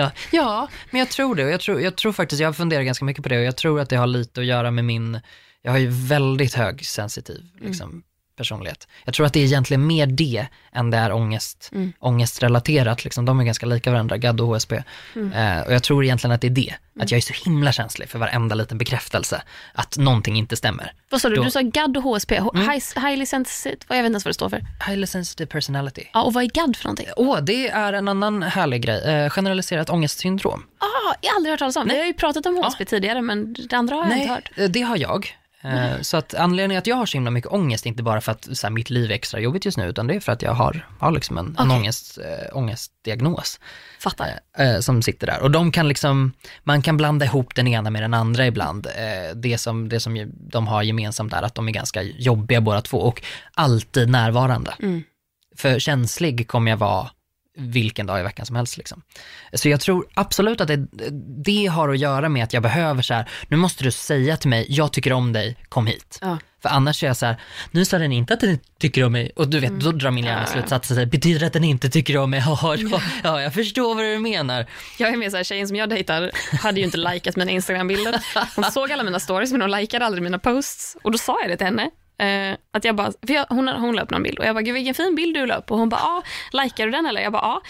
Ja, men jag tror det. Och jag tror, jag tror faktiskt, jag funderar ganska mycket på det. Och jag tror att det har lite att göra med min, jag har ju väldigt hög sensitiv liksom, mm. personlighet. Jag tror att det är egentligen mer det än det är ångest, mm. ångestrelaterat. Liksom. De är ganska lika varandra, G A D och H S P. Mm. Eh, och jag tror egentligen att det är det. Mm. Att jag är så himla känslig för varenda liten bekräftelse. Att någonting inte stämmer. Vad sa du? Då... Du sa G A D och H S P. Mm. High, highly sensitive, jag vet inte ens vad det står för. Highly sensitive personality. Ja, och vad är G A D för någonting? Åh, oh, det är en annan härlig grej. Eh, generaliserat ångestsyndrom. Ah, jag har aldrig hört talas om. Vi har ju pratat om H S P ja. tidigare, men det andra har jag Nej, inte hört. Det har jag. Mm. Så att anledningen att jag har så himla mycket ångest, inte bara för att så här, mitt liv är extra jobbigt just nu, utan det är för att jag har, har liksom en, okay. en ångest, äh, ångestdiagnos. Fattar. Äh, som sitter där. Och de kan liksom, man kan blanda ihop den ena med den andra ibland. Äh, det, som, det som de har gemensamt är att de är ganska jobbiga båda två och alltid närvarande. Mm. För känslig kommer jag vara vilken dag i veckan som helst liksom. Så jag tror absolut att det, det har att göra med att jag behöver så här, nu måste du säga till mig, jag tycker om dig, kom hit. Ja. För annars är jag så här, nu sa den inte att den tycker om mig, och du vet, mm. då drar min hjärna slutsats och säger, betyder det att den inte tycker om mig? Ja, ja, ja, jag förstår vad du menar. Jag är med så här, tjejen som jag dejtar hade ju inte likat mina Instagram-bilder. Hon såg alla mina stories, men hon likade aldrig mina posts. Och då sa jag det till henne. Uh, att jag bara, för jag, hon, hon la upp någon bild och jag bara, gud vilken fin bild du la upp, och hon bara, ja, likar du den eller? Jag bara, ja,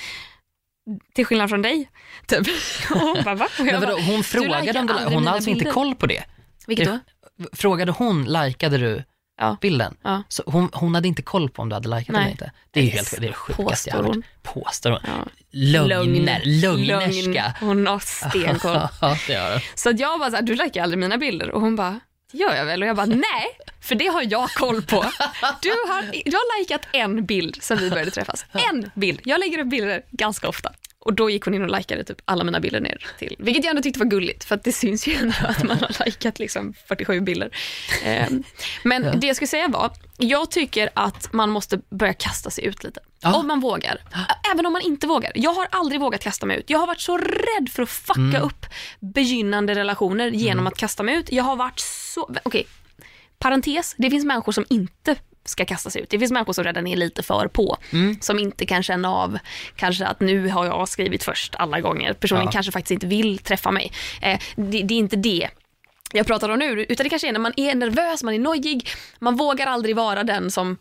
till skillnad från dig typ. Och hon bara, va? Och jag bara, hon frågade om du, hon har alltså bilder. Inte koll på det. Vilket då? Frågade hon, likade du ja. bilden? Ja. Så hon, hon hade inte koll på om du hade likat eller inte. Det är ju helt, det är sjukast jag har hört. Påstår hon. Ja. Lögner, lögnerska. Hon har stenkoll. Ja, det gör hon. Så att jag bara så här, du likar aldrig mina bilder, och hon bara, gör jag väl? Och jag bara, nej, för det har jag koll på. Du har, du har likat en bild sen vi började träffas. En bild. Jag lägger upp bilder ganska ofta. Och då gick hon in och likade typ alla mina bilder ner till. Vilket jag ändå tyckte var gulligt, för att det syns ju ändå att man har likat liksom fyrtiosju bilder. Um, men ja. det jag skulle säga var, jag tycker att man måste börja kasta sig ut lite. Ja. Om man vågar. Även om man inte vågar. Jag har aldrig vågat kasta mig ut. Jag har varit så rädd för att fucka mm. upp begynnande relationer genom mm. att kasta mig ut. Jag har varit så... Okej, okay. Parentes. Det finns människor som inte ska kasta sig ut. Det finns människor som redan är lite för på. Mm. Som inte kan känna av kanske att nu har jag skrivit först alla gånger. Personen ja. kanske faktiskt inte vill träffa mig. Eh, det, det är inte det jag pratar om nu. Utan det kanske är när man är nervös, man är nojig. Man vågar aldrig vara den som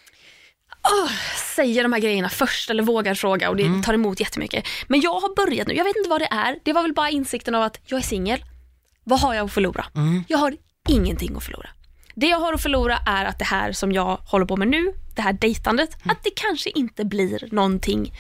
oh, säger de här grejerna först eller vågar fråga, och det mm. tar emot jättemycket. Men jag har börjat nu. Jag vet inte vad det är. Det var väl bara insikten av att jag är singel. Vad har jag att förlora? Mm. Jag har ingenting att förlora. Det jag har att förlora är att det här som jag håller på med nu, det här dejtandet, mm. att det kanske inte blir någonting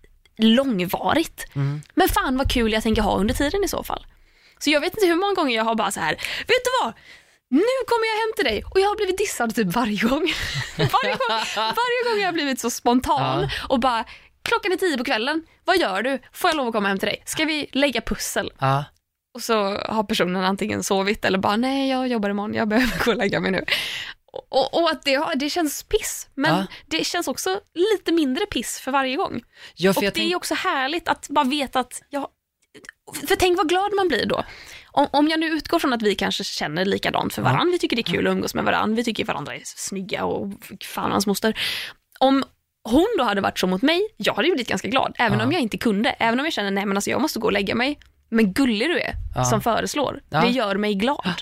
långvarigt. Mm. Men fan vad kul jag tänker ha under tiden i så fall. Så jag vet inte hur många gånger jag har bara så här, vet du vad? Nu kommer jag hem till dig. Och jag har blivit dissad typ varje gång. varje, gång varje gång jag har blivit så spontan ja. och bara, klockan är tio på kvällen, vad gör du? Får jag lov att komma hem till dig? Ska vi lägga pussel? Ja. Och så har personen antingen sovit eller bara, nej jag jobbar imorgon, jag behöver gå och lägga mig nu. Och, och att det, det känns piss. Men ja. det känns också lite mindre piss för varje gång. Ja, för och jag det tänk... är också härligt att bara veta att jag... För tänk vad glad man blir då. Om, om jag nu utgår från att vi kanske känner likadant för varandra. Ja. Vi tycker det är kul att umgås med varandra. Vi tycker varandra är snygga och fan hans moster. Om hon då hade varit så mot mig, jag hade blivit ganska glad. Även ja. om jag inte kunde. Även om jag känner, nej men alltså jag måste gå och lägga mig. Men gullig du är, ja. som föreslår. Ja. Det gör mig glad.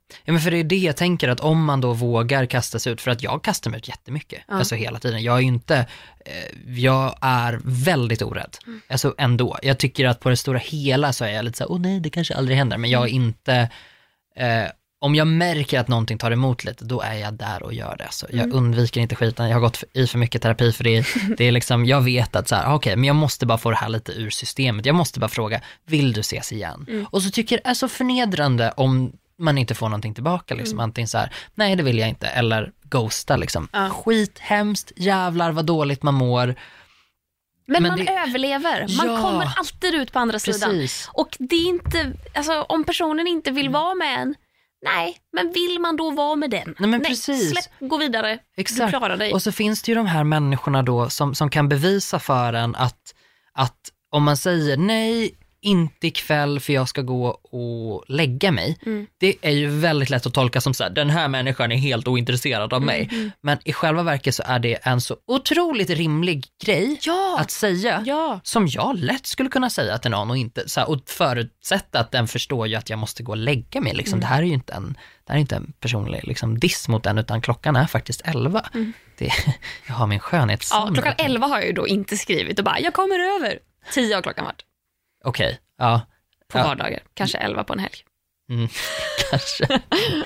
Ja, men för det är det jag tänker, att om man då vågar kasta sig ut, för att jag kastar mig ut jättemycket, ja. Alltså hela tiden. Jag är inte, eh, jag är väldigt orädd. Mm. Alltså ändå. Jag tycker att på det stora hela så är jag lite så här, åh nej, det kanske aldrig händer. Men jag är inte, eh, om jag märker att någonting tar emot lite, då är jag där och gör det. Så jag mm. undviker inte skiten. Jag har gått i för mycket terapi för det. Det är liksom, jag vet att så här, okej, okay, men jag måste bara få det här lite ur systemet. Jag måste bara fråga, vill du ses igen? Mm. Och så tycker jag det är så förnedrande om man inte får någonting tillbaka. Liksom. Mm. Antingen så här, nej det vill jag inte. Eller ghosta liksom. Ja. Skit, hemskt, jävlar vad dåligt man mår. Men, men man det... överlever. Man ja, kommer alltid ut på andra precis. Sidan. Och det är inte, alltså om personen inte vill vara med en, nej, men vill man då vara med den? Nej, men nej, precis. Släpp, gå vidare. Exakt. Du klarar dig. Och så finns det ju de här människorna då som, som kan bevisa för en att, att om man säger nej, inte ikväll för jag ska gå och lägga mig. Mm. Det är ju väldigt lätt att tolka som så här, den här människan är helt ointresserad av mig. Mm. Men i själva verket så är det en så otroligt rimlig grej ja. Att säga ja. Som jag lätt skulle kunna säga till någon och inte så här, och förutsätta att den förstår ju att jag måste gå och lägga mig. Liksom. Mm. Det här är ju inte en, det här är inte en personlig liksom, diss mot den, utan klockan är faktiskt elva. Mm. Det, jag har min skönhet. Ja, klockan elva har jag ju då inte skrivit och bara, jag kommer över. Tio av klockan vart. Okej, okay, ja. På ja. vardagar, kanske elva på en helg. Mm, kanske.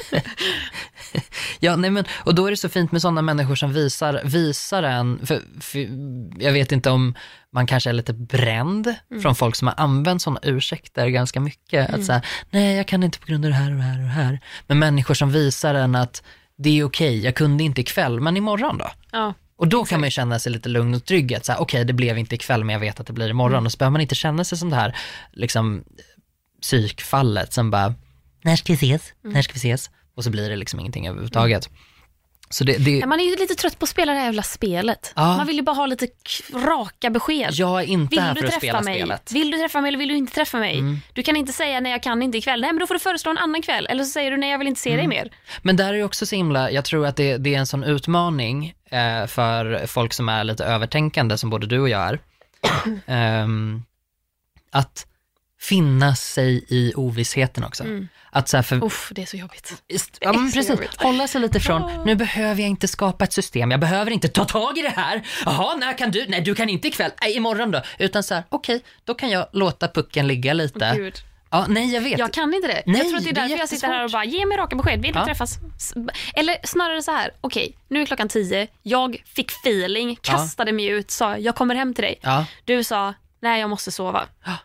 Ja, nej men, och då är det så fint med sådana människor som visar, visar en, för, för jag vet inte om man kanske är lite bränd mm. från folk som har använt sådana ursäkter ganska mycket. Mm. Att säga, nej jag kan inte på grund av det här och det här och det här. Men människor som visar en att det är okej, jag kunde inte ikväll, men imorgon då? Ja. Och då kan man ju känna sig lite lugn och trygg att så här, okej, okay, det blev inte ikväll men jag vet att det blir imorgon. Mm. Och så behöver man inte känna sig som det här liksom psykfallet som bara, när ska vi ses? Mm. När ska vi ses? Och så blir det liksom ingenting överhuvudtaget. Mm. Så det, det... Ja, man är ju lite trött på att spela det här jävla spelet. Ja. Man vill ju bara ha lite k- raka besked. Jag är inte vill här för att spela mig? spelet. Vill du träffa mig eller vill du inte träffa mig? Mm. Du kan inte säga nej jag kan inte ikväll. Nej men då får du föreslå en annan kväll. Eller så säger du nej jag vill inte se mm. dig mer. Men där är det också så himla, jag tror att det, det är en sån utmaning eh, för folk som är lite övertänkande som både du och jag är. um, att finna sig i ovissheten också. Mm. Att så här för... Uff, det är så jobbigt. Ja, men precis. Hålla sig lite från, oh. nu behöver jag inte skapa ett system. Jag behöver inte ta tag i det här. Jaha, när kan du? Nej, du kan inte ikväll. Nej, imorgon då. Utan så här, okej, okay, då kan jag låta pucken ligga lite. Oh, Gud. Ja, nej, jag vet. Jag kan inte det. Nej, jag tror att det är därför är jag sitter här och bara, ge mig raka besked. Vill du ja. träffas? Eller snarare så här, okej, okay, nu är klockan tio. Jag fick feeling, kastade ja. mig ut, sa jag kommer hem till dig. Ja. Du sa, nej, jag måste sova. Ja.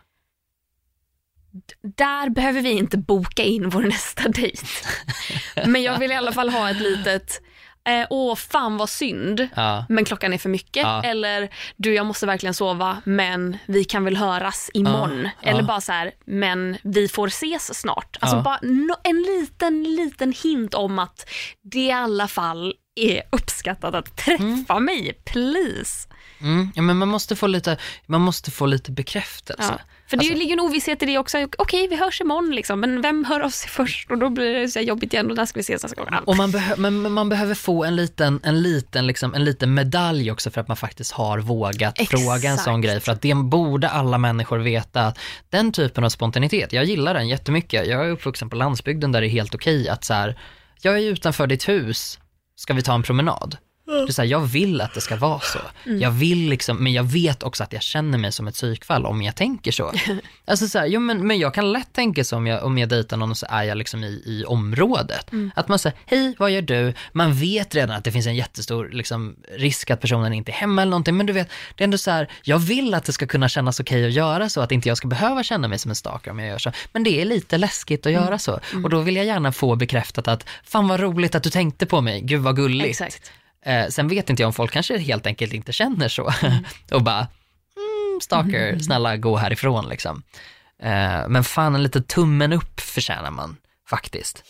Där behöver vi inte boka in vår nästa dejt. Men jag vill i alla fall ha ett litet eh, åh fan vad synd ja. Men klockan är för mycket ja. Eller du jag måste verkligen sova men vi kan väl höras imorgon ja. Eller ja. bara så här, men vi får ses snart. Alltså ja. bara no, en liten liten hint om att det i alla fall är uppskattat att träffa mm. mig, please. Mm. Ja, men man måste få lite man måste få lite bekräftelse. Ja. För det alltså. ligger en ovisshet i det också. Okej, okay, vi hörs imorgon liksom. Men vem hör av sig först? Och då blir det så jobbigt igen. Och där ska vi ses nästa gång. Och man, behö- men man behöver få en liten, en, liten, liksom, en liten medalj också för att man faktiskt har vågat Exakt. fråga en sån grej. För att det borde alla människor veta. Att den typen av spontanitet, jag gillar den jättemycket. Jag är uppvuxen på landsbygden där det är helt okej att så här, jag är utanför ditt hus. Ska vi ta en promenad? Det är så här, jag vill att det ska vara så. Mm. Jag vill liksom, men jag vet också att jag känner mig som ett psykfall om jag tänker så. Alltså så här, jo, men, men jag kan lätt tänka så om jag, om jag dejtar någon och så är jag liksom i, i området. Mm. Att man säger, hej, vad gör du? Man vet redan att det finns en jättestor liksom, risk att personen inte är hemma eller någonting. Men du vet, det är ändå så här, jag vill att det ska kunna kännas okej att göra så. Att inte jag ska behöva känna mig som en stalker om jag gör så. Men det är lite läskigt att mm. göra så. Mm. Och då vill jag gärna få bekräftat att, fan vad roligt att du tänkte på mig. Gud vad gulligt. Exakt. Eh, sen vet inte jag om folk kanske helt enkelt inte känner så. Mm. Och bara, mm, stalker, mm. snälla gå härifrån liksom. Eh, men fan, en liten tummen upp förtjänar man faktiskt.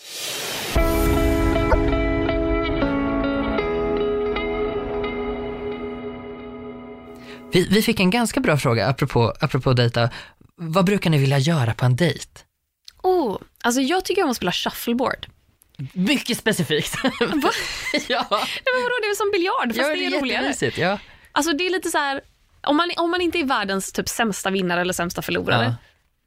Vi, vi fick en ganska bra fråga apropå, apropå dejta. Vad brukar ni vilja göra på en dejt? Oh, alltså jag tycker om att spela shuffleboard. Mycket specifikt. Va? Ja. Nej, men vadå, det är som biljard fast ja, det är, det är roligare. Ja. Alltså det är lite så här, om man, om man inte är världens typ sämsta vinnare eller sämsta förlorare, ja.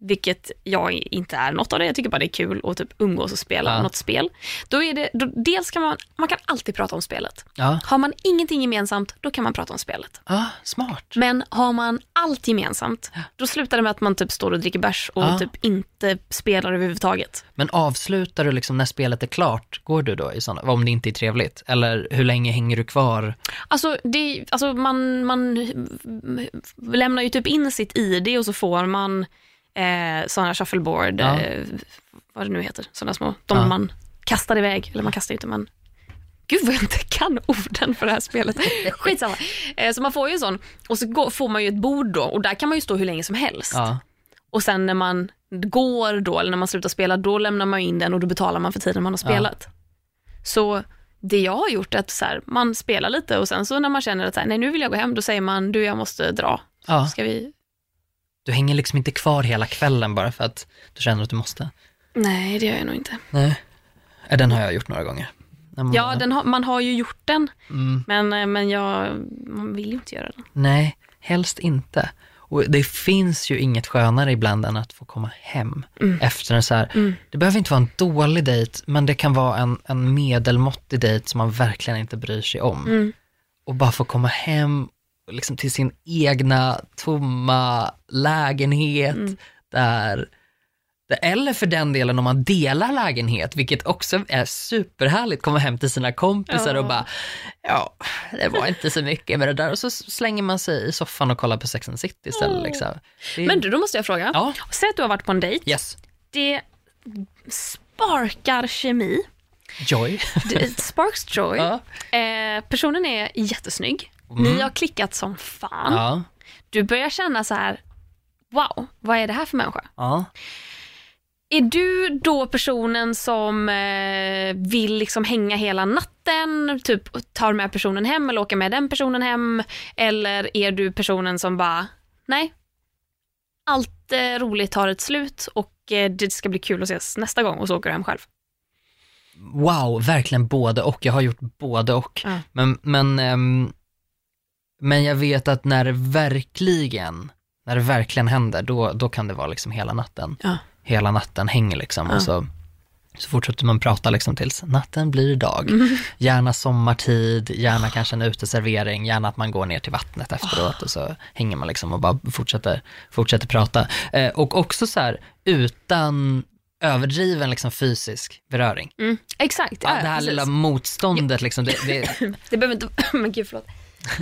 vilket jag inte är något av det. Jag tycker bara det är kul att typ umgås och spela ja. något spel. Då är det, då, dels kan man, man kan alltid prata om spelet. Ja. Har man ingenting gemensamt, då kan man prata om spelet. Ja, smart. Men har man allt gemensamt, ja. då slutar det med att man typ står och dricker bärs och ja. typ inte spelar överhuvudtaget. Men avslutar du liksom när spelet är klart, går du då i sådana, om det inte är trevligt? Eller hur länge hänger du kvar? Alltså, det, alltså man, man lämnar ju typ in sitt I D och så får man eh, sådana shuffleboard, ja. eh, vad det nu heter, sådana små, de ja. man kastar iväg, eller man kastar inte, men gud vad jag inte kan orden för det här spelet. Skitsamma. Eh, så man får ju en sån, och så går, får man ju ett bord då, och där kan man ju stå hur länge som helst. Ja. Och sen när man går då, eller när man slutar spela, då lämnar man in den och då betalar man för tiden man har spelat. Ja. Så det jag har gjort är att så här, man spelar lite och sen så när man känner att så här, nej nu vill jag gå hem, då säger man, du jag måste dra. Ja. Ska vi... Du hänger liksom inte kvar hela kvällen bara för att du känner att du måste. Nej, det gör jag nog inte. Nej, den har jag gjort några gånger. Man... Ja, den har, man har ju gjort den, mm. men, men jag, man vill ju inte göra den. Nej, helst inte. Och det finns ju inget skönare ibland än att få komma hem mm. efter en så här, mm. det behöver inte vara en dålig dejt, men det kan vara en, en medelmåttig dejt som man verkligen inte bryr sig om. Mm. Och bara få komma hem liksom till sin egna tomma lägenhet mm. där, eller för den delen om man delar lägenhet, vilket också är superhärligt, komma hem till sina kompisar ja. och bara, ja, det var inte så mycket med det där, och så slänger man sig i soffan och kollar på Sex and the City istället. Mm. Liksom. Det... Men du, då måste jag fråga, ja. säg att du har varit på en dejt, yes. det sparkar kemi, joy, det sparks joy, ja. eh, personen är jättesnygg, mm. ni har klickat som fan, ja. du börjar känna så här, wow, vad är det här för människa? Ja. Är du då personen som eh, vill liksom hänga hela natten, typ tar med personen hem eller åker med den personen hem, eller är du personen som bara, nej, allt eh, roligt tar ett slut och eh, det ska bli kul att ses nästa gång och så åker du hem själv? Wow, verkligen både och. Jag har gjort både och. Ja. Men, men, um, men jag vet att när det verkligen, när det verkligen händer, då, då kan det vara liksom hela natten. Ja. Hela natten hänger liksom ja. och så, så fortsätter man prata liksom tills natten blir dag. Mm. Gärna sommartid, gärna oh. kanske en uteservering, gärna att man går ner till vattnet efteråt oh. och så hänger man liksom och bara fortsätter, fortsätter prata. Eh, och också så här, utan överdriven liksom fysisk beröring. Mm. Exakt. Ja, ja, det här precis. Lilla motståndet ja. liksom. Det, det... det behöver inte, men gud förlåt.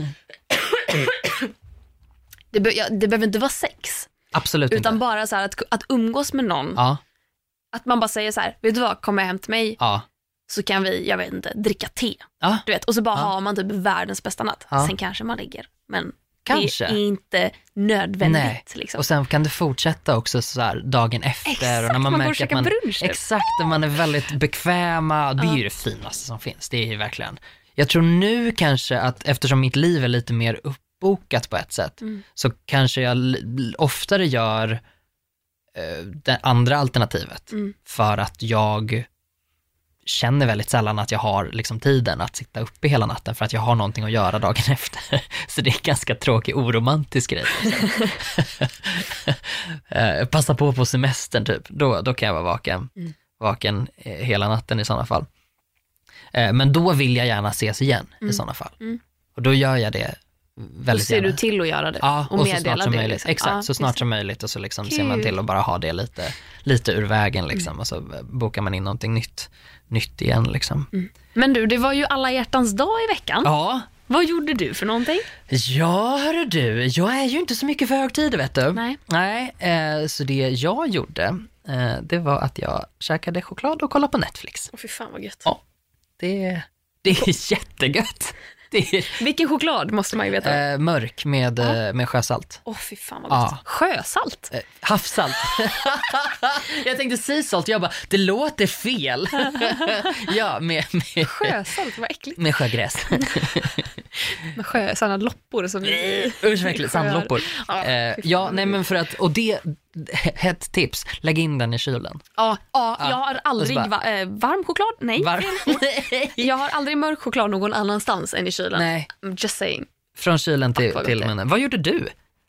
det, be, ja, det behöver inte vara sex. Absolut utan inte. bara så här att, att umgås med någon. Ja. Att man bara säger så här, vet du vad, kom hem till mig ja. så kan vi, jag vet inte, dricka te. Ja. Du vet, och så bara ja. har man typ världens bästa natt. Ja. Sen kanske man ligger, men kanske. det är inte nödvändigt. Liksom. Och sen kan det fortsätta också så här dagen efter. Exakt, och när man, man märker att man, brunch, exakt, när man är väldigt bekväma. Det är ja. ju det finaste som finns. Det är ju verkligen. Jag tror nu kanske att eftersom mitt liv är lite mer uppbokat på ett sätt mm. så kanske jag l- oftare gör det andra alternativet mm. för att jag känner väldigt sällan att jag har liksom tiden att sitta uppe hela natten för att jag har någonting att göra dagen efter. Så det är en ganska tråkig, oromantisk grej. Passa på på semestern typ. Då, då kan jag vara vaken, mm. vaken hela natten i sådana fall. Men då vill jag gärna ses igen mm. i sådana fall. Mm. Och då gör jag det väldigt ser gärna. Du till att göra det ja, och, och meddela så snart som det. Möjligt. Liksom. Exakt, ja, så snart som möjligt och så liksom Kul. ser man till att bara ha det lite, lite ur vägen liksom, mm. och så bokar man in någonting nytt, nytt igen liksom. Mm. Men du, det var ju alla hjärtans dag i veckan. Ja. Vad gjorde du för någonting? Ja, hörru du, jag är ju inte så mycket för högtider, vet du. Nej. Nej, eh, så det jag gjorde, eh, det var att jag käkade choklad och kollade på Netflix. Åh, fy fan vad gött. Ja, det, det är jättegött. Det är, vilken choklad måste man ju veta. Eh, mörk med, ja. med sjösalt. Åh, oh, fy fan vad gott. Ja. Sjösalt? Eh, havssalt. Jag tänkte sea-salt, jag bara, det låter fel. Ja, med, med sjösalt, vad äckligt. Med sjögräs. Med sjö, sådana loppor som vi... Usch, verkligen, sandloppor. Ja, eh, ja, nej men för att, och det, ett tips, lägg in den i kylen. Ja, ja, ja. Jag har aldrig bara, va, eh, varm choklad, nej. Var... Jag har aldrig mörk choklad någon annanstans än i kylen. Nej. I'm just saying. Från kylen till, till munnen. Vad gjorde du?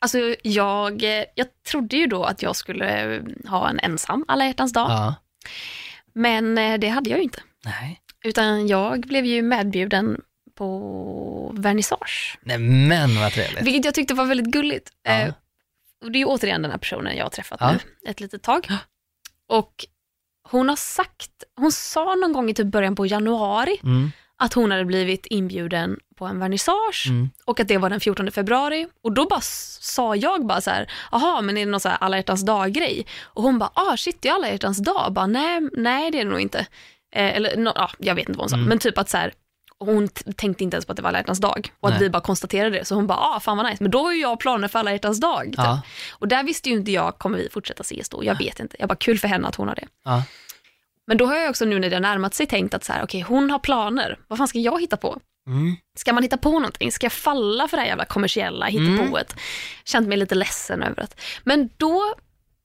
Alltså jag, jag trodde ju då att jag skulle ha en ensam alla hjärtans dag. Ja. Men det hade jag ju inte. Nej. Utan jag blev ju medbjuden på vernissage. Nej men vad trevligt. Vilket jag tyckte var väldigt gulligt. Ja. Eh, och det är ju återigen den här personen jag har träffat Ja. nu ett litet tag. Och hon har sagt, hon sa någon gång i typ början på januari Mm. att hon hade blivit inbjuden på en vernissage Mm. och att det var den fjortonde februari. Och då bara s- sa jag bara så här, aha, men är det någon så här alla hjärtans dag-grej? Och hon bara, ah shit, det är alla hjärtans dag. Bara, nej, nej, det är det nog inte. Eh, eller, no, ja, jag vet inte vad hon sa. Mm. Men typ att så här, hon t- tänkte inte ens på att det var alla hjärtans dag. Och att Nej. vi bara konstaterade det. Så hon bara, ah fan vad nice. Men då har ju jag planer för alla hjärtans dag. Typ. Ja. Och där visste ju inte jag, kommer vi fortsätta ses då? Jag vet inte. Jag bara, kul för henne att hon har det. Ja. Men då har jag också nu när det har närmat sig tänkt att så här, okej, hon har planer. Vad fan ska jag hitta på? Mm. Ska man hitta på någonting? Ska jag falla för det här jävla kommersiella hittepået? Mm. Känt mig lite ledsen över att. Men då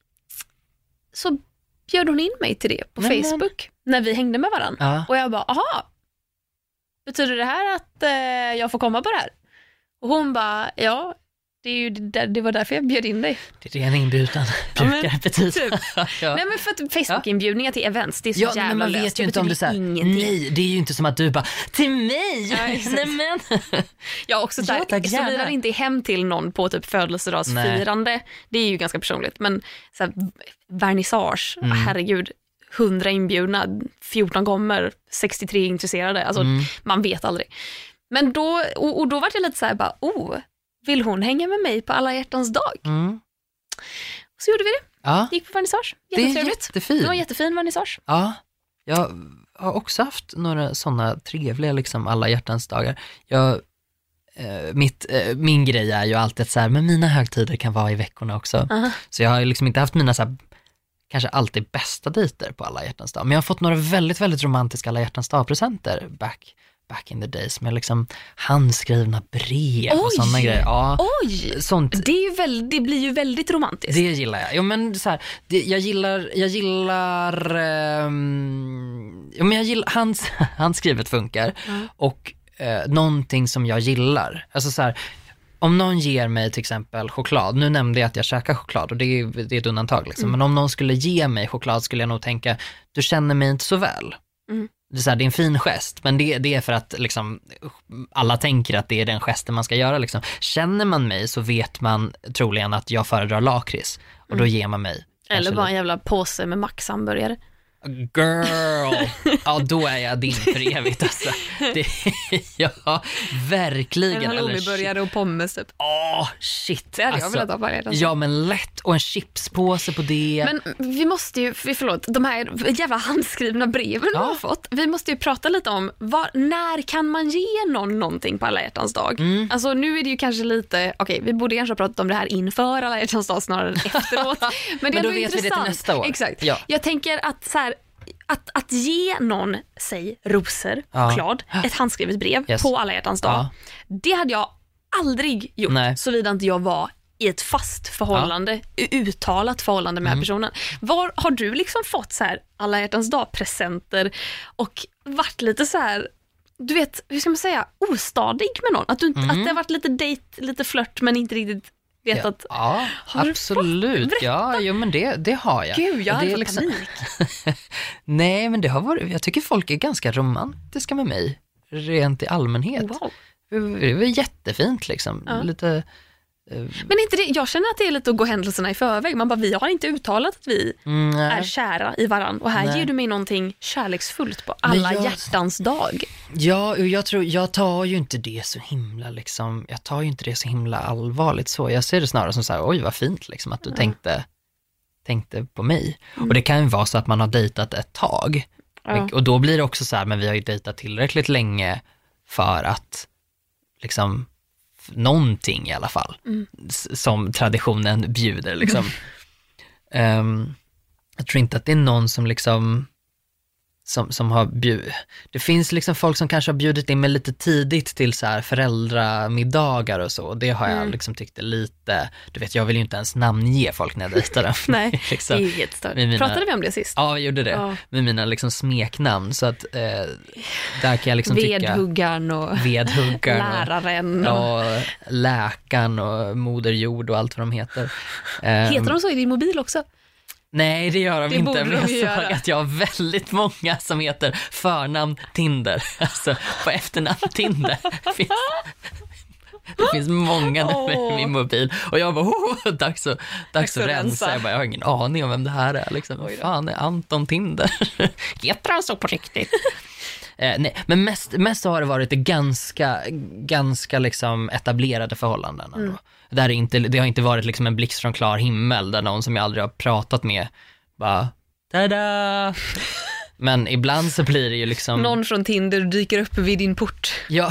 så bjöd hon in mig till det på Men, Facebook när vi hängde med varandra. Ja. Och jag bara, aha, betyder det här att eh, jag får komma på det här? Och hon bara, ja, det, är ju det, det var därför jag bjöd in dig. Det är det en inbjudan Ja, men, brukar betyda. typ. Ja. Nej men för att Facebook-inbjudningar till events, det är så Ja, jävla men man löst. vet ju inte om det är så här, ingenting. nej, det är ju inte som att du bara, till mig! Ja, exakt. Nej men. Ja, också så här, Ja, tack, såvida gärna. det inte är hem till någon på typ födelsedagsfirande, det är ju ganska personligt, men så här, vernissage, Mm. herregud, hundra inbjudna, fjorton gånger, sextiotre intresserade, alltså Mm. man vet aldrig. Men då, och, och då var det lite så här bara, oh, vill hon hänga med mig på alla hjärtans dag? Mm. Så gjorde vi det, Ja, gick på vernissage, det är jättetrevligt. jättefint. Det var en jättefin vernissage. Ja, jag har också haft några sådana trevliga liksom alla hjärtans dagar. Jag, eh, mitt, eh, min grej är ju alltid att så här, men mina högtider kan vara i veckorna också. Aha. Så jag har liksom inte haft mina så här, kanske alltid bästa dejter på alla hjärtans dag. Men jag har fått några väldigt, väldigt romantiska alla hjärtans dag-presenter back, back in the days med liksom handskrivna brev och Oj! sådana grejer. Ja, Oj, sånt. det, är ju väl, det blir ju väldigt romantiskt. Det gillar jag. Jo, men så här, det, jag gillar, jag gillar, ehm, jo, men jag gillar hans, handskrivet funkar Mm. och eh, någonting som jag gillar. Alltså så här, om någon ger mig till exempel choklad, nu nämnde jag att jag käkar choklad och det är, det är ett undantag liksom, Mm. men om någon skulle ge mig choklad skulle jag nog tänka, du känner mig inte så väl. Mm. Det är, så här, det är en fin gest, men det, det är för att liksom, alla tänker att det är den gesten man ska göra. Liksom. Känner man mig så vet man troligen att jag föredrar lakrits och då Mm. ger man mig. Eller kanske bara en lite- jävla påse med Max hamburgare. Girl! Ja, då är jag din för evigt alltså. Det, ja, verkligen. En Eller halloumiburgare och pommes typ. Åh, shit. Det hade jag alltså. velat ha på det. Ja, men lätt. Och en chipspåse på det. Men vi måste ju, förlåt, de här jävla handskrivna breven Ja. vi har fått. Vi måste ju prata lite om var, när kan man ge någon någonting på alla hjärtans dag? Mm. Alltså nu är det ju kanske lite, okej, vi borde kanske ha pratat om det här inför alla hjärtans dag snarare än efteråt. Men, det Men är då ändå vet vi det till intressant. nästa år. Exakt. Ja. Jag tänker att så här, att, att ge någon, säg rosor, Ja. choklad, ett handskrivet brev Yes. på alla hjärtans dag. Ja. Det hade jag aldrig gjort, Nej. såvida inte jag var i ett fast förhållande, uttalat förhållande med Mm. personen. Var har du liksom fått så här alla hjärtans dag-presenter och varit lite så här, du vet, hur ska man säga, ostadig med någon? Att, du, inte- Mm. att det har varit lite dejt, lite flört men inte riktigt vet Ja, att, ja Har du absolut. Ja, jo, men det, det har jag. gud, jag Och hade det är fått panik. Nej, men det har varit, jag tycker folk är ganska romantiska med mig, rent i allmänhet. Wow. Det är väl jättefint liksom. Ja. Lite, Men inte det, jag känner att det är lite att gå händelserna i förväg. Man bara, vi har inte uttalat att vi mm, är nej. kära i varann. Och här Nej. ger du mig någonting kärleksfullt på alla jag- hjärtans dag. Ja, och jag tror, jag tar ju inte det så himla liksom, jag tar ju inte det så himla allvarligt så. Jag ser det snarare som så här, oj vad fint liksom att du tänkte, tänkte på mig. Och det kan ju vara så att man har dejtat ett tag. Ja. Och då blir det också så här, men vi har ju dejtat tillräckligt länge för att liksom f- någonting i alla fall Mm. s- som traditionen bjuder liksom. Ehm, jag tror inte att det är någon som liksom som, som har bjud... Det finns liksom folk som kanske har bjudit in mig lite tidigt till så här föräldramiddagar och så. Det har jag Mm. liksom tyckt är lite... Du vet, jag vill ju inte ens namnge folk när jag dejtar dem. Nej, liksom. det är helt stört. Med mina- Pratade vi om det sist? Ja, vi gjorde det. Ja. Med mina liksom smeknamn. Så att eh, där kan jag liksom tycka... Vedhuggarn och Vedhuggarn. läraren. Och... Och läkaren och Moder Jord och allt vad de heter. Ehm, Heter de så i din mobil också? Nej, det gör de Det inte. borde Men de jag ju såg göra. att jag har väldigt många som heter förnamn Tinder. Alltså på efternamn Tinder. Det finns, det finns många nummer i min mobil. Och jag bara, oh, dags, att, dags att rensa. rensa. Jag, bara, jag har ingen aning om vem det här är. Liksom. Vad fan är Anton Tinder? Heter han så på riktigt? Eh, nej, men mest, mest har det varit det ganska, ganska liksom etablerade förhållanden. Mm. Där det, inte, det har inte varit liksom en blixt från klar himmel där någon som jag aldrig har pratat med bara, tada! Men ibland så blir det ju liksom... Någon från Tinder dyker upp vid din port Ja,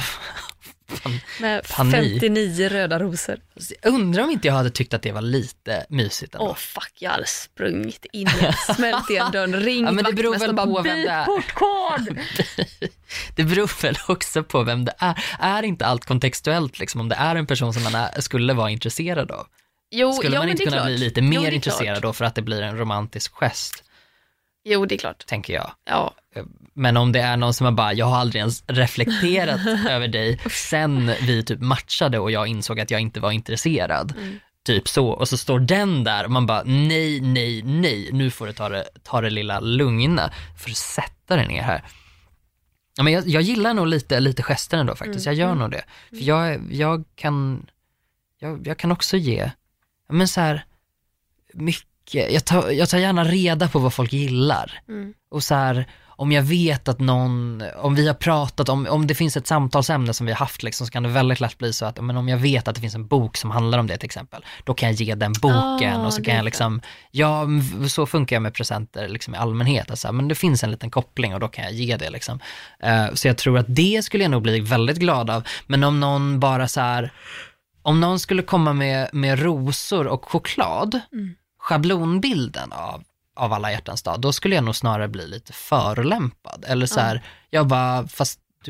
med panik. femtionio röda rosor. jag undrar om inte jag hade tyckt att det var lite mysigt ändå. Åh oh, fuck, jag hade sprungit in, smält igen dörren, ringt Ja, men det beror väl vaktmästaren och på bara, vem det är. byt portkod! Det beror väl också på vem det är. Är inte allt kontextuellt liksom, om det är en person som man är, skulle vara intresserad av? Jo, Skulle ja, man men inte det är kunna klart. bli lite Jo, mer det är intresserad klart. då för att det blir en romantisk gest, Jo, det är klart. tänker jag. Ja. Men om det är någon som har bara, jag har aldrig ens reflekterat över dig sen vi typ matchade och jag insåg att jag inte var intresserad. Mm. Typ så. Och så står den där och man bara, nej, nej, nej. Nu får du ta det, ta det lilla lugna. För att sätta dig ner här. Ja, men jag, jag gillar nog lite, lite gesten ändå faktiskt. Mm. Jag gör nog det. För jag, jag kan jag, jag kan också ge ja, men så här mycket. Jag tar, jag tar gärna reda på vad folk gillar. Mm. Och så här, om jag vet att någon, om vi har pratat om, om det finns ett samtalsämne som vi har haft liksom, så kan det väldigt lätt bli så att, men om jag vet att det finns en bok som handlar om det till exempel, då kan jag ge den boken Ah, och så det kan är jag liksom, ja, så funkar jag med presenter liksom i allmänhet, alltså, men det finns en liten koppling och då kan jag ge det liksom. Uh, så jag tror att det skulle jag nog bli väldigt glad av, men om någon bara så här, om någon skulle komma med, med rosor och choklad, Mm. schablonbilden av av alla hjärtans dag, då skulle jag nog snarare bli lite förolämpad. Eller så här, Ja. jag bara, fast du,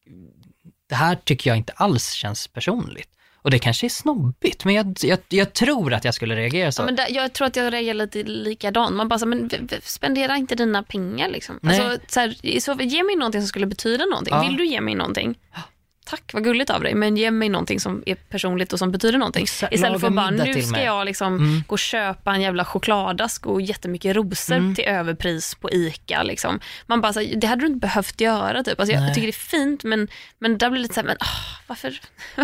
det här tycker jag inte alls känns personligt. Och det kanske är snobbigt, men jag, jag, jag tror att jag skulle reagera så. Ja, men där, jag tror att jag reagerar lite likadant. Man bara så, men v- v- spendera inte dina pengar liksom. Nej. Alltså, så här, i så, ge mig någonting som skulle betyda någonting. Ja. Vill du ge mig någonting? Tack, vad gulligt av dig. Men ge mig någonting som är personligt och som betyder någonting. Exakt, Istället för laga bara, middag nu till ska mig. jag liksom Mm. gå och köpa en jävla chokladask och jättemycket rosor Mm. till överpris på ICA. Liksom. Man bara, så här, det hade du inte behövt göra. Typ. Alltså, jag, Nej. jag tycker det är fint, men, men där blir det lite så här, men åh, varför?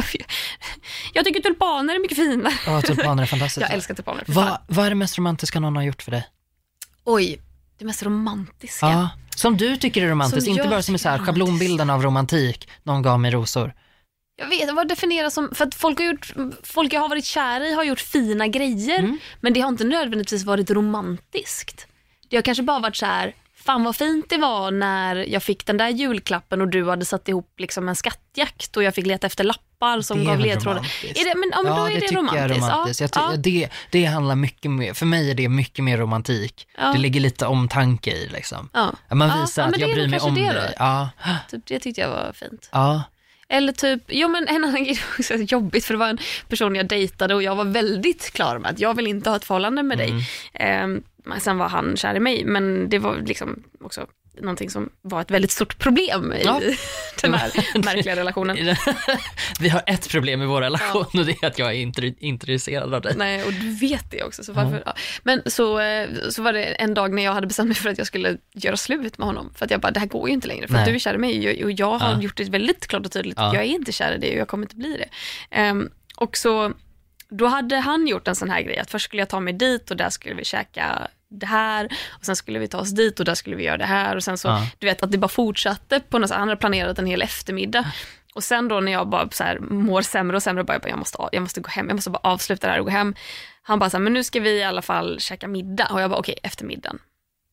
Jag tycker tulpaner är mycket finare. Ja, tulpaner är fantastiskt. Jag älskar tulpaner. för fan. Vad, vad är det mest romantiska någon har gjort för dig? Oj, det mest romantiska. Ja, som du tycker är romantiskt, Som inte jag bara som är så här tycker är schablonbilden av romantik, någon gav mig rosor. Jag vet, vad definieras som, för att folk, har gjort, folk jag har varit kär i har gjort fina grejer, Mm. men det har inte nödvändigtvis varit romantiskt. Det har kanske bara varit så här, fan vad fint det var när jag fick den där julklappen och du hade satt ihop liksom en skattjakt och jag fick leta efter lappar som Det är gav väl ledtrådar. romantiskt. Är det, men, ja, men då är det, tycker romantiskt. jag är romantiskt. Ja, Jag ty- ja. det, det handlar mycket mer, för mig är det mycket mer romantik. Ja. Det ligger lite omtanke i liksom. Ja. Man Ja, visar ja, men att det jag är bryr nog mig kanske om det dig. då. Ja. Typ, det tyckte jag var fint. Ja. Eller typ, jo men en annan grej var också jobbigt, för det var en person jag dejtade och jag var väldigt klar med att jag vill inte ha ett förhållande med Mm. dig. Ehm, sen var han kär i mig, men det var liksom också någonting som var ett väldigt stort problem i Ja. den här märkliga relationen. Vi har ett problem i vår relation och det är att jag är inte intresserad av dig. Nej, och du vet det också. Så varför, ja. Men så, eh, så var det en dag när jag hade bestämt mig för att jag skulle göra slut med honom. För att jag bara, det här går ju inte längre. För att Nej. du är kär i mig och jag har Ja. gjort det väldigt klart och tydligt. Ja. Jag är inte kär i dig och jag kommer inte bli det. Ehm, och så, då hade han gjort en sån här grej. Att först skulle jag ta mig dit och där skulle vi käka det här. Och sen skulle vi ta oss dit och där skulle vi göra det här. Och sen så, Ja. du vet att det bara fortsatte på något sätt. Han hade planerat en hel eftermiddag. Och sen då när jag bara så här mår sämre och sämre, bara, jag, bara, jag, måste, jag måste gå hem, jag måste bara avsluta det här och gå hem. Han bara så här, men nu ska vi i alla fall käka middag. Och jag bara, okej, okay, eftermiddagen.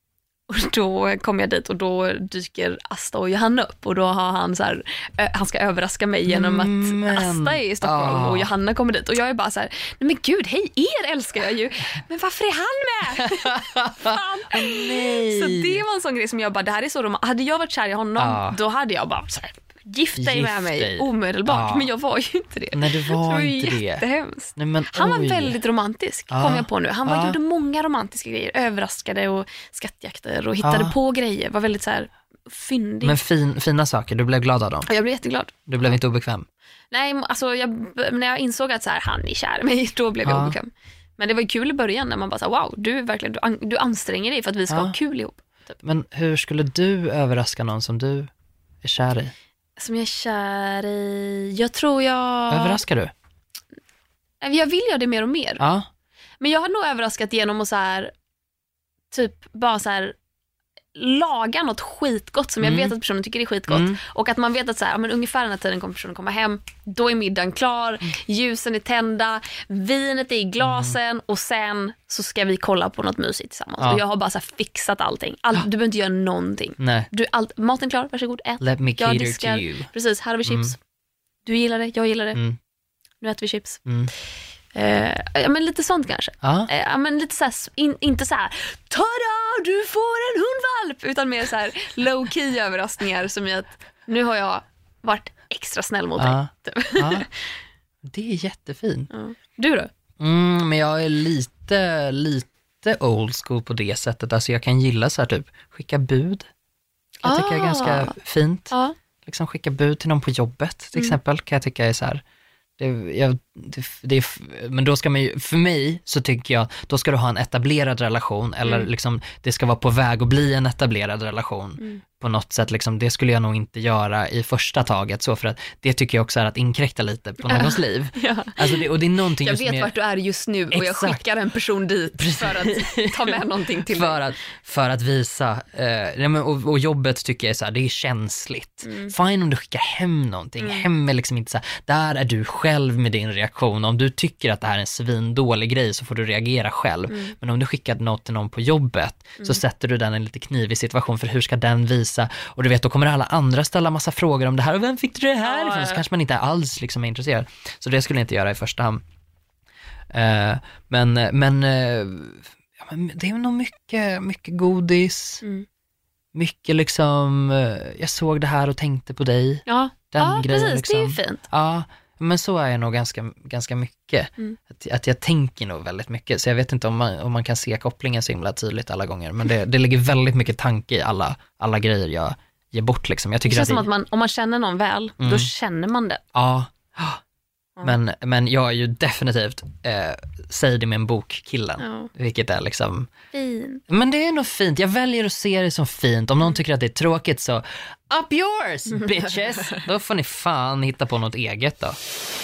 Och då kom jag dit och då dyker Asta och Johanna upp och då har han så här, ö, han ska överraska mig genom att men, Asta är i Stockholm ah. och Johanna kommer dit och jag är bara så här, nej men gud, hej, er älskar jag ju, men varför är han med? Fan. Oh, nej. Så det var en sån grej som jag bara, det här är så rom- hade jag varit kär i honom ah. då hade jag bara så här, gift dig med mig dig. omedelbart, ja. men jag var ju inte det. Nej, du var, var inte det. Jättehemskt. Nej, men, han var väldigt romantisk, ja. kom jag på nu. Han var, ja. gjorde många romantiska grejer, överraskade och skattjakter och hittade ja. på grejer, var väldigt så här fyndig. Men fin, fina saker, du blev glad av dem? Ja, jag blev jätteglad. Du blev inte obekväm? Nej, alltså jag, när jag insåg att så här, han är kär i mig, då blev jag ja. obekväm. Men det var ju kul i början när man bara sa, wow, du, verkligen, du, an, du anstränger dig för att vi ska ja. ha kul ihop. Typ. Men hur skulle du överraska någon som du är kär i? Som jag är kär i... Jag tror jag... Överraskar du? Jag vill göra det mer och mer. Ja. Men jag har nog överraskat genom att så här... Typ bara så här... laga något skitgott som mm. jag vet att personen tycker är skitgott. Mm. Och att man vet att så här, ja, men ungefär den här tiden kommer personen komma hem. Då är middagen klar, mm. ljusen är tända, vinet är i glasen mm. och sen så ska vi kolla på något mysigt tillsammans. Ja. Och jag har bara så här fixat allting. All, du behöver inte göra någonting. Nej. Du, all, maten är klar, varsågod, ät. Let me cater to you. Precis, här har vi chips. Mm. Du gillar det, jag gillar det. Mm. Nu äter vi chips. Mm. Eh, ja, men lite sånt kanske. Ja. Eh, ja, men lite så här, in, inte så här, tada, du får en hundvalp, utan mer så här low key överraskningar som i att nu har jag varit extra snäll mot ja. dig. Ja. Det är jättefint. Ja. Du då? Mm, men jag är lite lite old school på det sättet. Alltså jag kan gilla så här typ skicka bud. Jag ah. tycker det är ganska fint. Ah. Liksom skicka bud till någon på jobbet till Mm. exempel kan jag tycka är så här. Det, jag, det, det, men då ska man ju, för mig så tycker jag, då ska du ha en etablerad relation eller Mm. liksom det ska vara på väg att bli en etablerad relation Mm. på något sätt, liksom, det skulle jag nog inte göra i första taget, så för att det tycker jag också är att inkräkta lite på någons liv. Ja. Alltså det, och det är någonting jag just vet med, vart du är just nu och jag Exakt. skickar en person dit för att ta med någonting till för dig. att, för att visa eh, och, och jobbet tycker jag är så här, det är känsligt. Mm. Fine om du skickar hem någonting. Mm. Hem är liksom inte så här, där är du själv med din reaktion. Om du tycker att det här är en svindålig grej så får du reagera själv. Mm. Men om du skickar något till någon på jobbet Mm. så sätter du den i en lite knivig situation, för hur ska den visa? Och du vet, då kommer alla andra ställa massa frågor om det här. Och vem fick du det här Ja, ifrån? ja. Så kanske man inte alls liksom är intresserad. Så det skulle jag inte göra i första hand. Uh, men, men, uh, ja, men det är nog mycket, mycket godis. Mm. Mycket liksom, uh, jag såg det här och tänkte på dig. Ja, Den ja grejen, precis, liksom. det är ju fint. Ja, men så är jag nog ganska, ganska mycket. Mm. Att, att jag tänker nog väldigt mycket. Så jag vet inte om man, om man kan se kopplingen så himla tydligt alla gånger. Men det, det ligger väldigt mycket tanke i alla, alla grejer jag ger bort. Liksom. Jag Det tycker känns att som det, att man, om man känner någon väl, Mm. då känner man det. Ja, men, men jag är ju definitivt eh, säg det med en bokkillen. Ja. Vilket är liksom, Fint. men det är nog fint. Jag väljer att se det som fint. Om någon tycker att det är tråkigt så up yours bitches. Då får ni fan hitta på något eget då.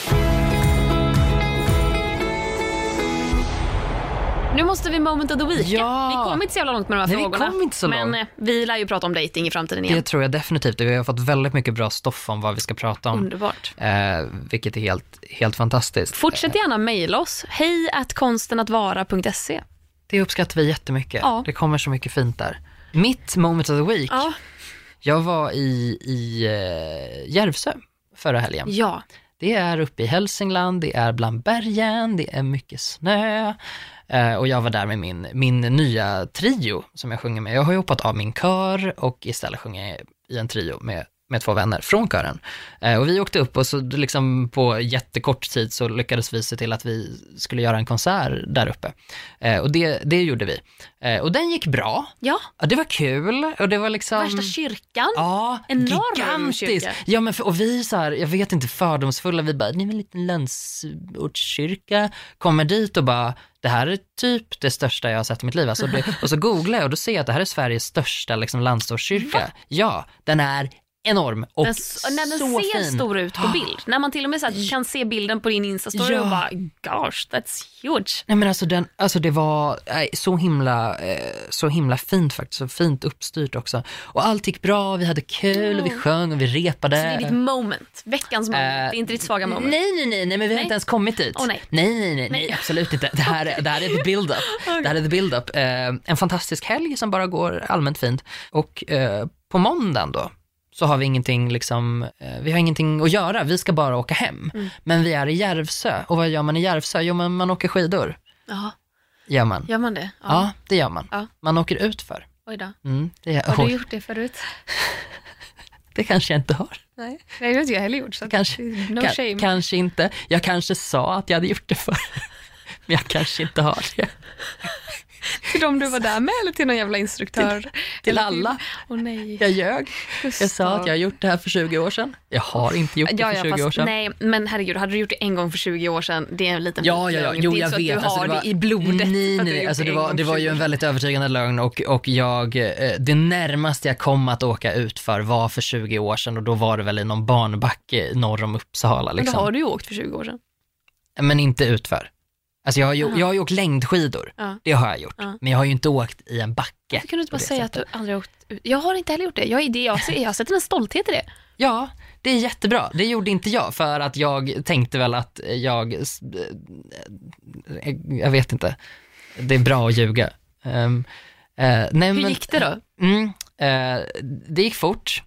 Nu måste vi moment of the week. Ja. Vi kommer inte så jävla långt med de här Nej, vi frågorna. kom inte så långt. Men eh, vi lär ju prata om dating i framtiden igen. Det tror jag definitivt. Vi har fått väldigt mycket bra stoff om vad vi ska prata om. Underbart. Eh, vilket är helt, helt fantastiskt. Fortsätt gärna mejla oss. hej at konstenatvara punkt se. Det uppskattar vi jättemycket. Ja. Det kommer så mycket fint där. Mitt moment of the week. Ja. Jag var i, i uh, Järvsö förra helgen. Ja. Det är uppe i Hälsingland, det är bland bergen, det är mycket snö. Uh, och jag var där med min, min nya trio som jag sjunger med. Jag har ju hoppat av min kör och istället sjunger jag i en trio med med två vänner från kören. Eh, och vi åkte upp och så liksom på jättekort tid så lyckades vi se till att vi skulle göra en konsert där uppe. Eh, och det, det gjorde vi. Eh, och den gick bra. Ja. Ja, det var kul. Och det var liksom... Värsta kyrkan. Ja, Enorm gigantisk. kyrka. Ja, men för, och vi så här, jag vet inte, fördomsfulla, vi bara, ni är en liten landsortskyrka. Kommer dit och bara, det här är typ det största jag har sett i mitt liv. Alltså det, och så googlar jag och då ser jag att det här är Sveriges största liksom, landsortskyrka. Ja, den är enorm och den, när den så ser fin. stor ut på bild. När man till och med så här, kan se bilden på din Insta-story Ja. och bara, gosh, that's huge. Nej men alltså, den, alltså det var nej, så himla eh, så himla fint faktiskt, så fint uppstyrt också. Och allt gick bra, vi hade kul och vi sjöng och vi repade. Så det är ditt moment, veckans moment, Eh, det är inte ditt svaga moment. Nej, nej, nej, nej, men vi har Nej. inte ens kommit dit. Åh, nej. Nej, nej, nej, nej, Nej. absolut inte. Det här, är- det här är the build-up. Det här är the build-up. Eh, en fantastisk helg som bara går allmänt fint. Och eh, på måndagen då så har vi ingenting liksom, eh, vi har ingenting att göra. Vi ska bara åka hem. Mm. Men vi är i Järvsö. Och vad gör man i Järvsö? Jo, men man åker skidor. Jaha, Gör man. gör man det? Ja, det gör man. Ja. Man åker ut för. Oj då. Mm, det, är, Har oj, du gjort det förut? det kanske jag inte har. Nej, det har inte jag heller gjort. Så Kanske, no ka- shame. kanske inte. Jag kanske sa att jag hade gjort det för. Men jag kanske inte har det. Till dem du var där med eller till någon jävla instruktör? Till Eller alla. Åh nej. Jag ljög. Jag sa att jag har gjort det här för tjugo år sedan. Jag har inte gjort det Ja, för ja, tjugo fast, år sedan. nej, men herregud, hade du gjort det en gång för tjugo år sedan, det är en liten Ja, ja, ja. lögn. Jo, det är jag så vet. att du Alltså, har det, var, det i blodet. Nej, för att du har nej. gjort Alltså, det, en var, gång det för var ju tjugo en år väldigt övertygande lögn och, och jag, eh, det närmaste jag kom att åka ut för var för tjugo år sedan och då var det väl i någon barnbacke norr om Uppsala. sedan. Liksom. Men då har du ju åkt för tjugo år sedan. Men inte utför. Alltså jag har ju, Aha. jag har ju åkt längdskidor. Ja. Det har jag gjort. Ja. Men jag har ju inte åkt i en backe. Hur kan du inte på bara det säga sättet. att du aldrig har åkt ut? Jag har inte heller gjort det. Jag, är det jag, ser, jag har sett en stolthet i det. Ja, det är jättebra. Det gjorde inte jag för att jag tänkte väl att jag, jag vet inte, det är bra att ljuga. Um, uh, nej, Hur men, gick det då? Mm, uh, det gick fort.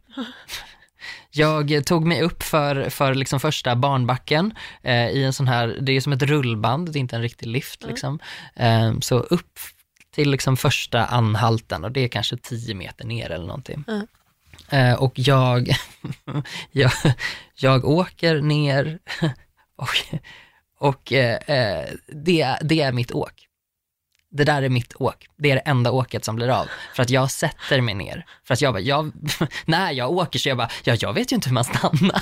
Jag tog mig upp för, för liksom första barnbacken eh, i en sån här, det är som ett rullband, det är inte en riktig lift Mm. liksom. Eh, så upp till liksom första anhalten och det är kanske tio meter ner eller någonting. Mm. Eh, och jag, jag, jag åker ner och, och eh, det, det är mitt åk. Det där är mitt åk. Det är det enda åket som blir av. För att jag sätter mig ner. För att jag bara, jag, när jag åker så jag bara, ja, jag vet ju inte hur man stannar.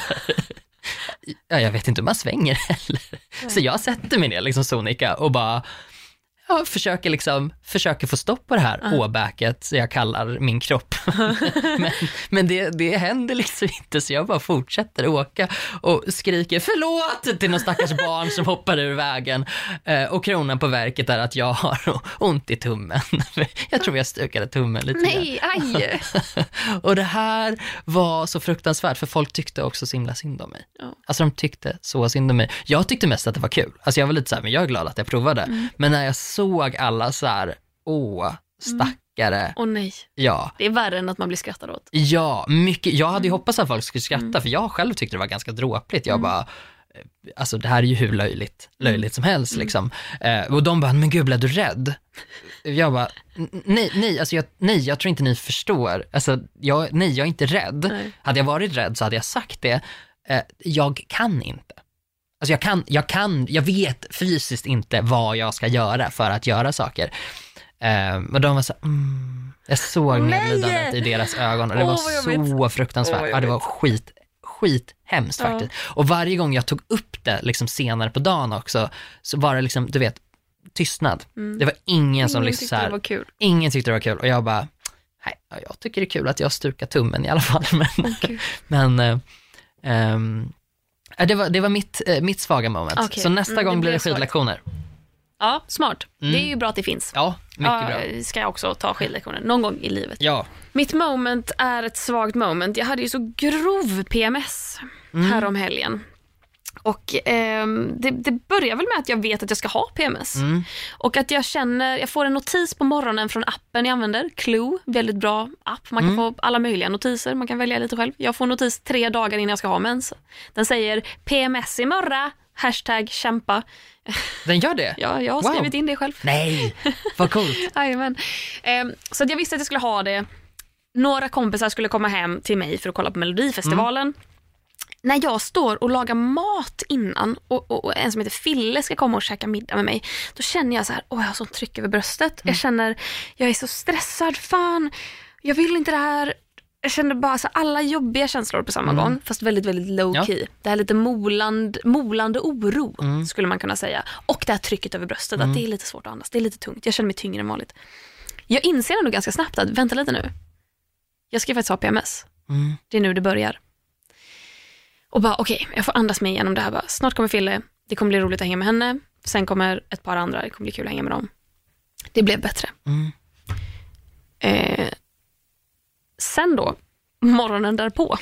Ja, jag vet inte hur man svänger heller. Så jag sätter mig ner liksom sonika och bara, ja, försöker liksom, försöker få stopp på det här uh. åbäket så jag kallar min kropp. men men det, det händer liksom inte så jag bara fortsätter åka och skriker förlåt till någon stackars barn som hoppar ur vägen. Eh, och kronan på verket är att jag har ont i tummen. Jag tror jag stukade tummen lite. Nej, aj! Och det här var så fruktansvärt för folk tyckte också så himla synd om mig. Ja. Alltså de tyckte så synd om mig. Jag tyckte mest att det var kul. Alltså jag var lite så här, men jag är glad att jag provade. Mm. Men när jag såg alla så här, åh, stackare. Åh nej, Ja. det är värre än att man blir skrattad åt. Ja, mycket. Jag hade ju hoppats att folk skulle skratta Mm. för jag själv tyckte det var ganska dråpligt. Jag Mm. bara, alltså det här är ju hur löjligt, löjligt som helst Mm. liksom. Eh, och de bara, men gud, blev du rädd? Jag bara, nej, nej, alltså jag, nej, jag tror inte ni förstår. Alltså, jag, nej, jag är inte rädd. Nej. Hade jag varit rädd så hade jag sagt det. Eh, jag kan inte. Alltså jag kan, jag kan, jag vet fysiskt inte vad jag ska göra för att göra saker. Eh, och de var så, mm, jag såg medlidandet i deras ögon och det Åh, var vad så jobbigt. fruktansvärt. Åh, ja, det var skit, skit hemskt Ja. faktiskt. Och varje gång jag tog upp det liksom senare på dagen också så var det liksom, du vet, tystnad. Mm. Det var ingen som Ingen liksom tyckte så här, det var kul. ingen tyckte det var kul och jag bara, nej, ja, jag tycker det är kul att jag stukar tummen i alla fall. Men, Gud. men eh, ehm, ja, det var, det var mitt, eh, mitt svaga moment. Okej. Så nästa Mm, gång det blir blev det svagt. skidlektioner. Ja, smart. Mm. Det är ju bra att det finns. Ja, mycket ja, bra. ska jag också ta skidlektioner någon gång i livet. Ja. Mitt moment är ett svagt moment. Jag hade ju så grov P M S Mm. här om helgen. Och ehm, det, det börjar väl med att jag vet att jag ska ha P M S. Mm. Och att jag känner, jag får en notis på morgonen från appen jag använder, Clue, väldigt bra app. Man kan Mm. få alla möjliga notiser, man kan välja lite själv. Jag får notis tre dagar innan jag ska ha mens. Den säger P M S imorgon, hashtag kämpa. Den gör det? Ja, jag har Wow. skrivit in det själv. Nej, vad coolt. Jajamän. Ehm, så att jag visste att jag skulle ha det. Några kompisar skulle komma hem till mig för att kolla på Melodifestivalen. Mm. När jag står och lagar mat innan och, och, och en som heter Fille ska komma och käka middag med mig, då känner jag så här, åh, jag har sånt tryck över bröstet. Mm. Jag känner, jag är så stressad, fan, jag vill inte det här. Jag känner bara så alla jobbiga känslor på samma Mm. gång, fast väldigt, väldigt low Ja. key. Det här lite moland, molande oro, Mm. skulle man kunna säga. Och det här trycket över bröstet, Mm. att det är lite svårt att andas, det är lite tungt. Jag känner mig tyngre än vanligt. Jag inser ändå ganska snabbt att, vänta lite nu, jag ska faktiskt ha P M S. Mm. Det är nu det börjar. Och bara okej, okay, jag får andas mig igenom det här. Bara, snart kommer Fille, det kommer bli roligt att hänga med henne. Sen kommer ett par andra, det kommer bli kul att hänga med dem. Det blev bättre. Mm. Eh, sen då, morgonen därpå,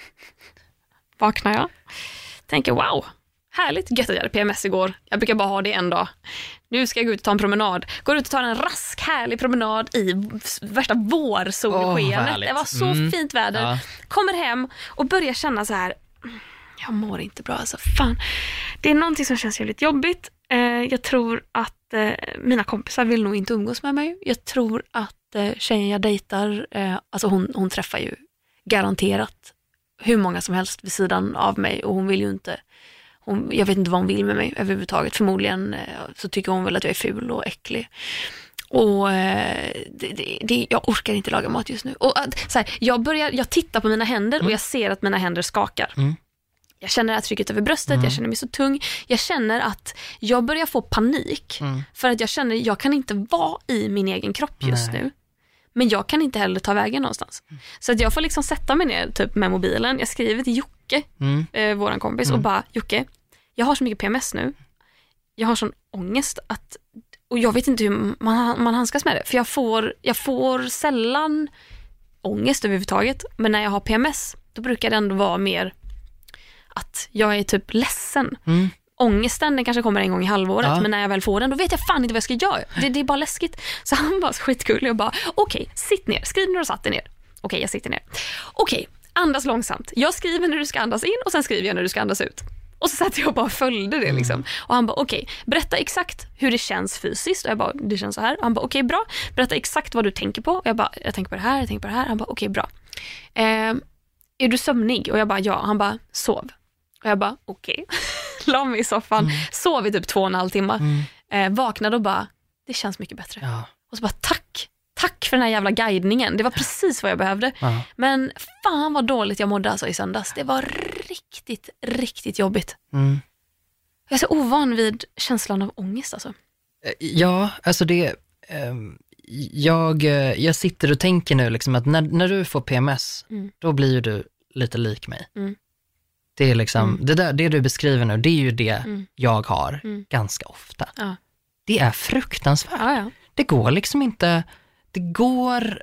vaknar jag. Tänker wow, härligt, gött att jag hade P M S igår. Jag brukar bara ha det en dag. Nu ska jag gå ut och ta en promenad. Går ut och tar en rask, härlig promenad i värsta vårsolskenet. Oh, det var så mm. fint väder. Ja. Kommer hem och börjar känna så här, jag mår inte bra alltså, fan. Det är någonting som känns jävligt jobbigt. Eh, jag tror att eh, mina kompisar vill nog inte umgås med mig. Jag tror att eh, tjejen jag dejtar, eh, alltså hon, hon träffar ju garanterat hur många som helst vid sidan av mig, och hon vill ju inte, hon, jag vet inte vad hon vill med mig överhuvudtaget. Förmodligen eh, så tycker hon väl att jag är ful och äcklig. Och eh, det, det, det, jag orkar inte laga mat just nu. Och att, så här, jag börjar, jag tittar på mina händer mm. och jag ser att mina händer skakar. Mm. Jag känner att trycket över bröstet, mm. jag känner mig så tung. Jag känner att jag börjar få panik mm. för att jag känner att jag kan inte vara i min egen kropp just Nej. nu. Men jag kan inte heller ta vägen någonstans. Mm. Så att jag får liksom sätta mig ner typ med mobilen. Jag skriver till Jocke, mm. eh, våran kompis, mm. och bara, Jocke, jag har så mycket P M S nu. Jag har sån ångest att, och jag vet inte hur man, man handskas med det. För jag får, jag får sällan ångest överhuvudtaget. Men när jag har P M S, då brukar det ändå vara mer att jag är typ ledsen. Mm. Ångesten, den kanske kommer en gång i halvåret, ja. men när jag väl får den, då vet jag fan inte vad jag ska göra. Det, det är bara läskigt. Så han var skitgullig och bara, okej, okay, sitt ner. Skriv när du satt dig ner. Okej, okay, jag sitter ner. Okej, okay, andas långsamt. Jag skriver när du ska andas in och sen skriver jag när du ska andas ut. Och så satt jag och bara följde det liksom. Mm. Och han bara, okej, okay, berätta exakt hur det känns fysiskt. Och jag bara, det känns så här. Och han bara, okej, okay, bra. Berätta exakt vad du tänker på. Och jag bara, jag tänker på det här, jag tänker på det här. Han bara, okej, okay, bra. Eh, är du sömnig? Och jag bara, ja. Han bara, sov. Och jag bara, okej. Okay. La mig i soffan. Mm. Sov i typ två och en halv timme. Mm. Eh, vaknade och bara, det känns mycket bättre. Ja. Och så bara, tack. Tack för den här jävla guidningen. Det var precis vad jag behövde. Ja. Men fan vad dåligt jag mådde alltså i söndags. Det var riktigt, riktigt jobbigt. Mm. Jag är så ovan vid känslan av ångest alltså. Ja, alltså det... Um, jag, jag sitter och tänker nu liksom att när, när du får P M S, mm. då blir ju du lite lik mig. Mm. Det är liksom, mm. det, där, det du beskriver nu, det är ju det mm. jag har mm. ganska ofta. Ja. Det är fruktansvärt. Ja, ja. Det går liksom inte, det går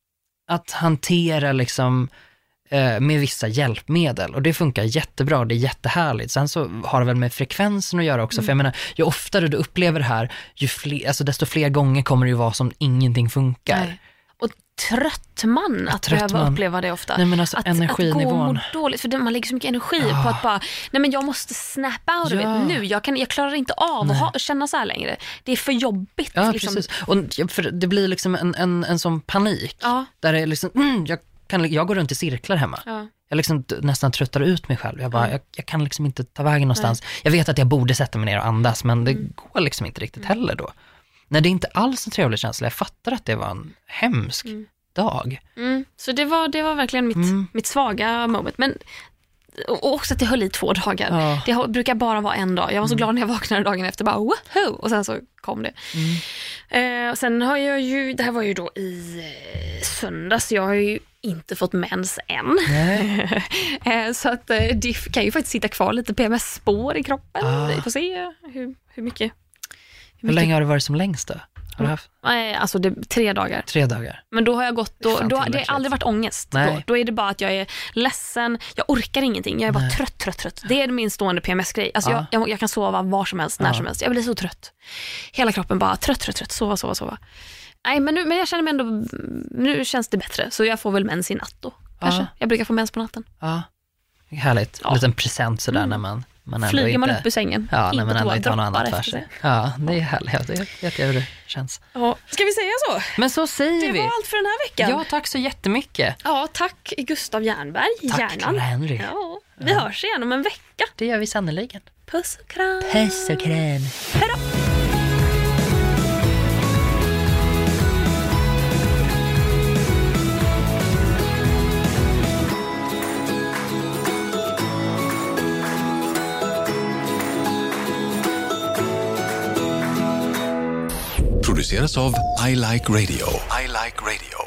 att hantera liksom eh, med vissa hjälpmedel, och det funkar jättebra, det är jättehärligt. Sen så har det väl med frekvensen att göra också, mm. för jag menar, ju oftare du upplever det här, ju fler, alltså desto fler gånger kommer det ju vara som ingenting funkar. Nej. Och trött man att trött behöva man. uppleva det ofta. Nej, men alltså att, energinivån. Att gå och må dåligt, för man lägger så mycket energi oh. på att bara, nej men jag måste snap out ja. of it nu. Jag, kan, jag klarar inte av att, ha, att känna så här längre. Det är för jobbigt. Ja, liksom. precis. Och för det blir liksom en, en, en sån panik. Ja. Där det är liksom, mm, jag, kan, jag går runt i cirklar hemma. Ja. Jag liksom nästan tröttar ut mig själv. Jag, bara, ja. jag, jag kan liksom inte ta vägen någonstans. Nej. Jag vet att jag borde sätta mig ner och andas, men det mm. går liksom inte riktigt heller då. Nej, det är inte alls en trevlig känsla. Jag fattar att det var en hemsk mm. dag. Mm. Så det var, det var verkligen mitt, mm. mitt svaga moment. Men, och också att det höll i två dagar. Ja. Det brukar bara vara en dag. Jag var så mm. glad när jag vaknade dagen efter. Bara, woho! Och sen så kom det. Mm. Eh, och sen har jag ju, det här var ju då i eh, söndags. Jag har ju inte fått mens än. eh, så att eh, det kan ju faktiskt sitta kvar lite P M S-spår i kroppen. Ah. Vi får se hur, hur mycket. Hur, hur länge har det varit som längst då? Har du haft? Nej, alltså det, tre dagar. Tre dagar. Men då har jag gått, då, då, det har aldrig varit ångest. Då, då är det bara att jag är ledsen, jag orkar ingenting, jag är bara Nej. trött, trött, trött. Det är min stående P M S-grej. Alltså ja. jag, jag, jag kan sova var som helst, när ja. som helst. Jag blir så trött. Hela kroppen bara trött, trött, trött, sova, sova, sova. Nej, men nu, men jag känner mig ändå, nu känns det bättre. Så jag får väl mens i natt då, kanske. Ja. Jag brukar få mens på natten. Ja, härligt. Ja. En liten present sådär mm. när man... Man Flyger inte, man upp ur sängen. Ja, när man ändå inte har något annat för sig. Ja, det är härligt. Det vet jag hur det känns. Ja, ska vi säga så? Men så säger det vi. Det var allt för den här veckan. Ja, tack så jättemycket. Ja, tack Gustav Jernberg. Tack Hjärnan. Henry. Ja, vi ja. hörs igen om en vecka. Det gör vi sannoliken. Puss och kram. Puss och kram. Hej då. Produceras av I Like Radio. I Like Radio.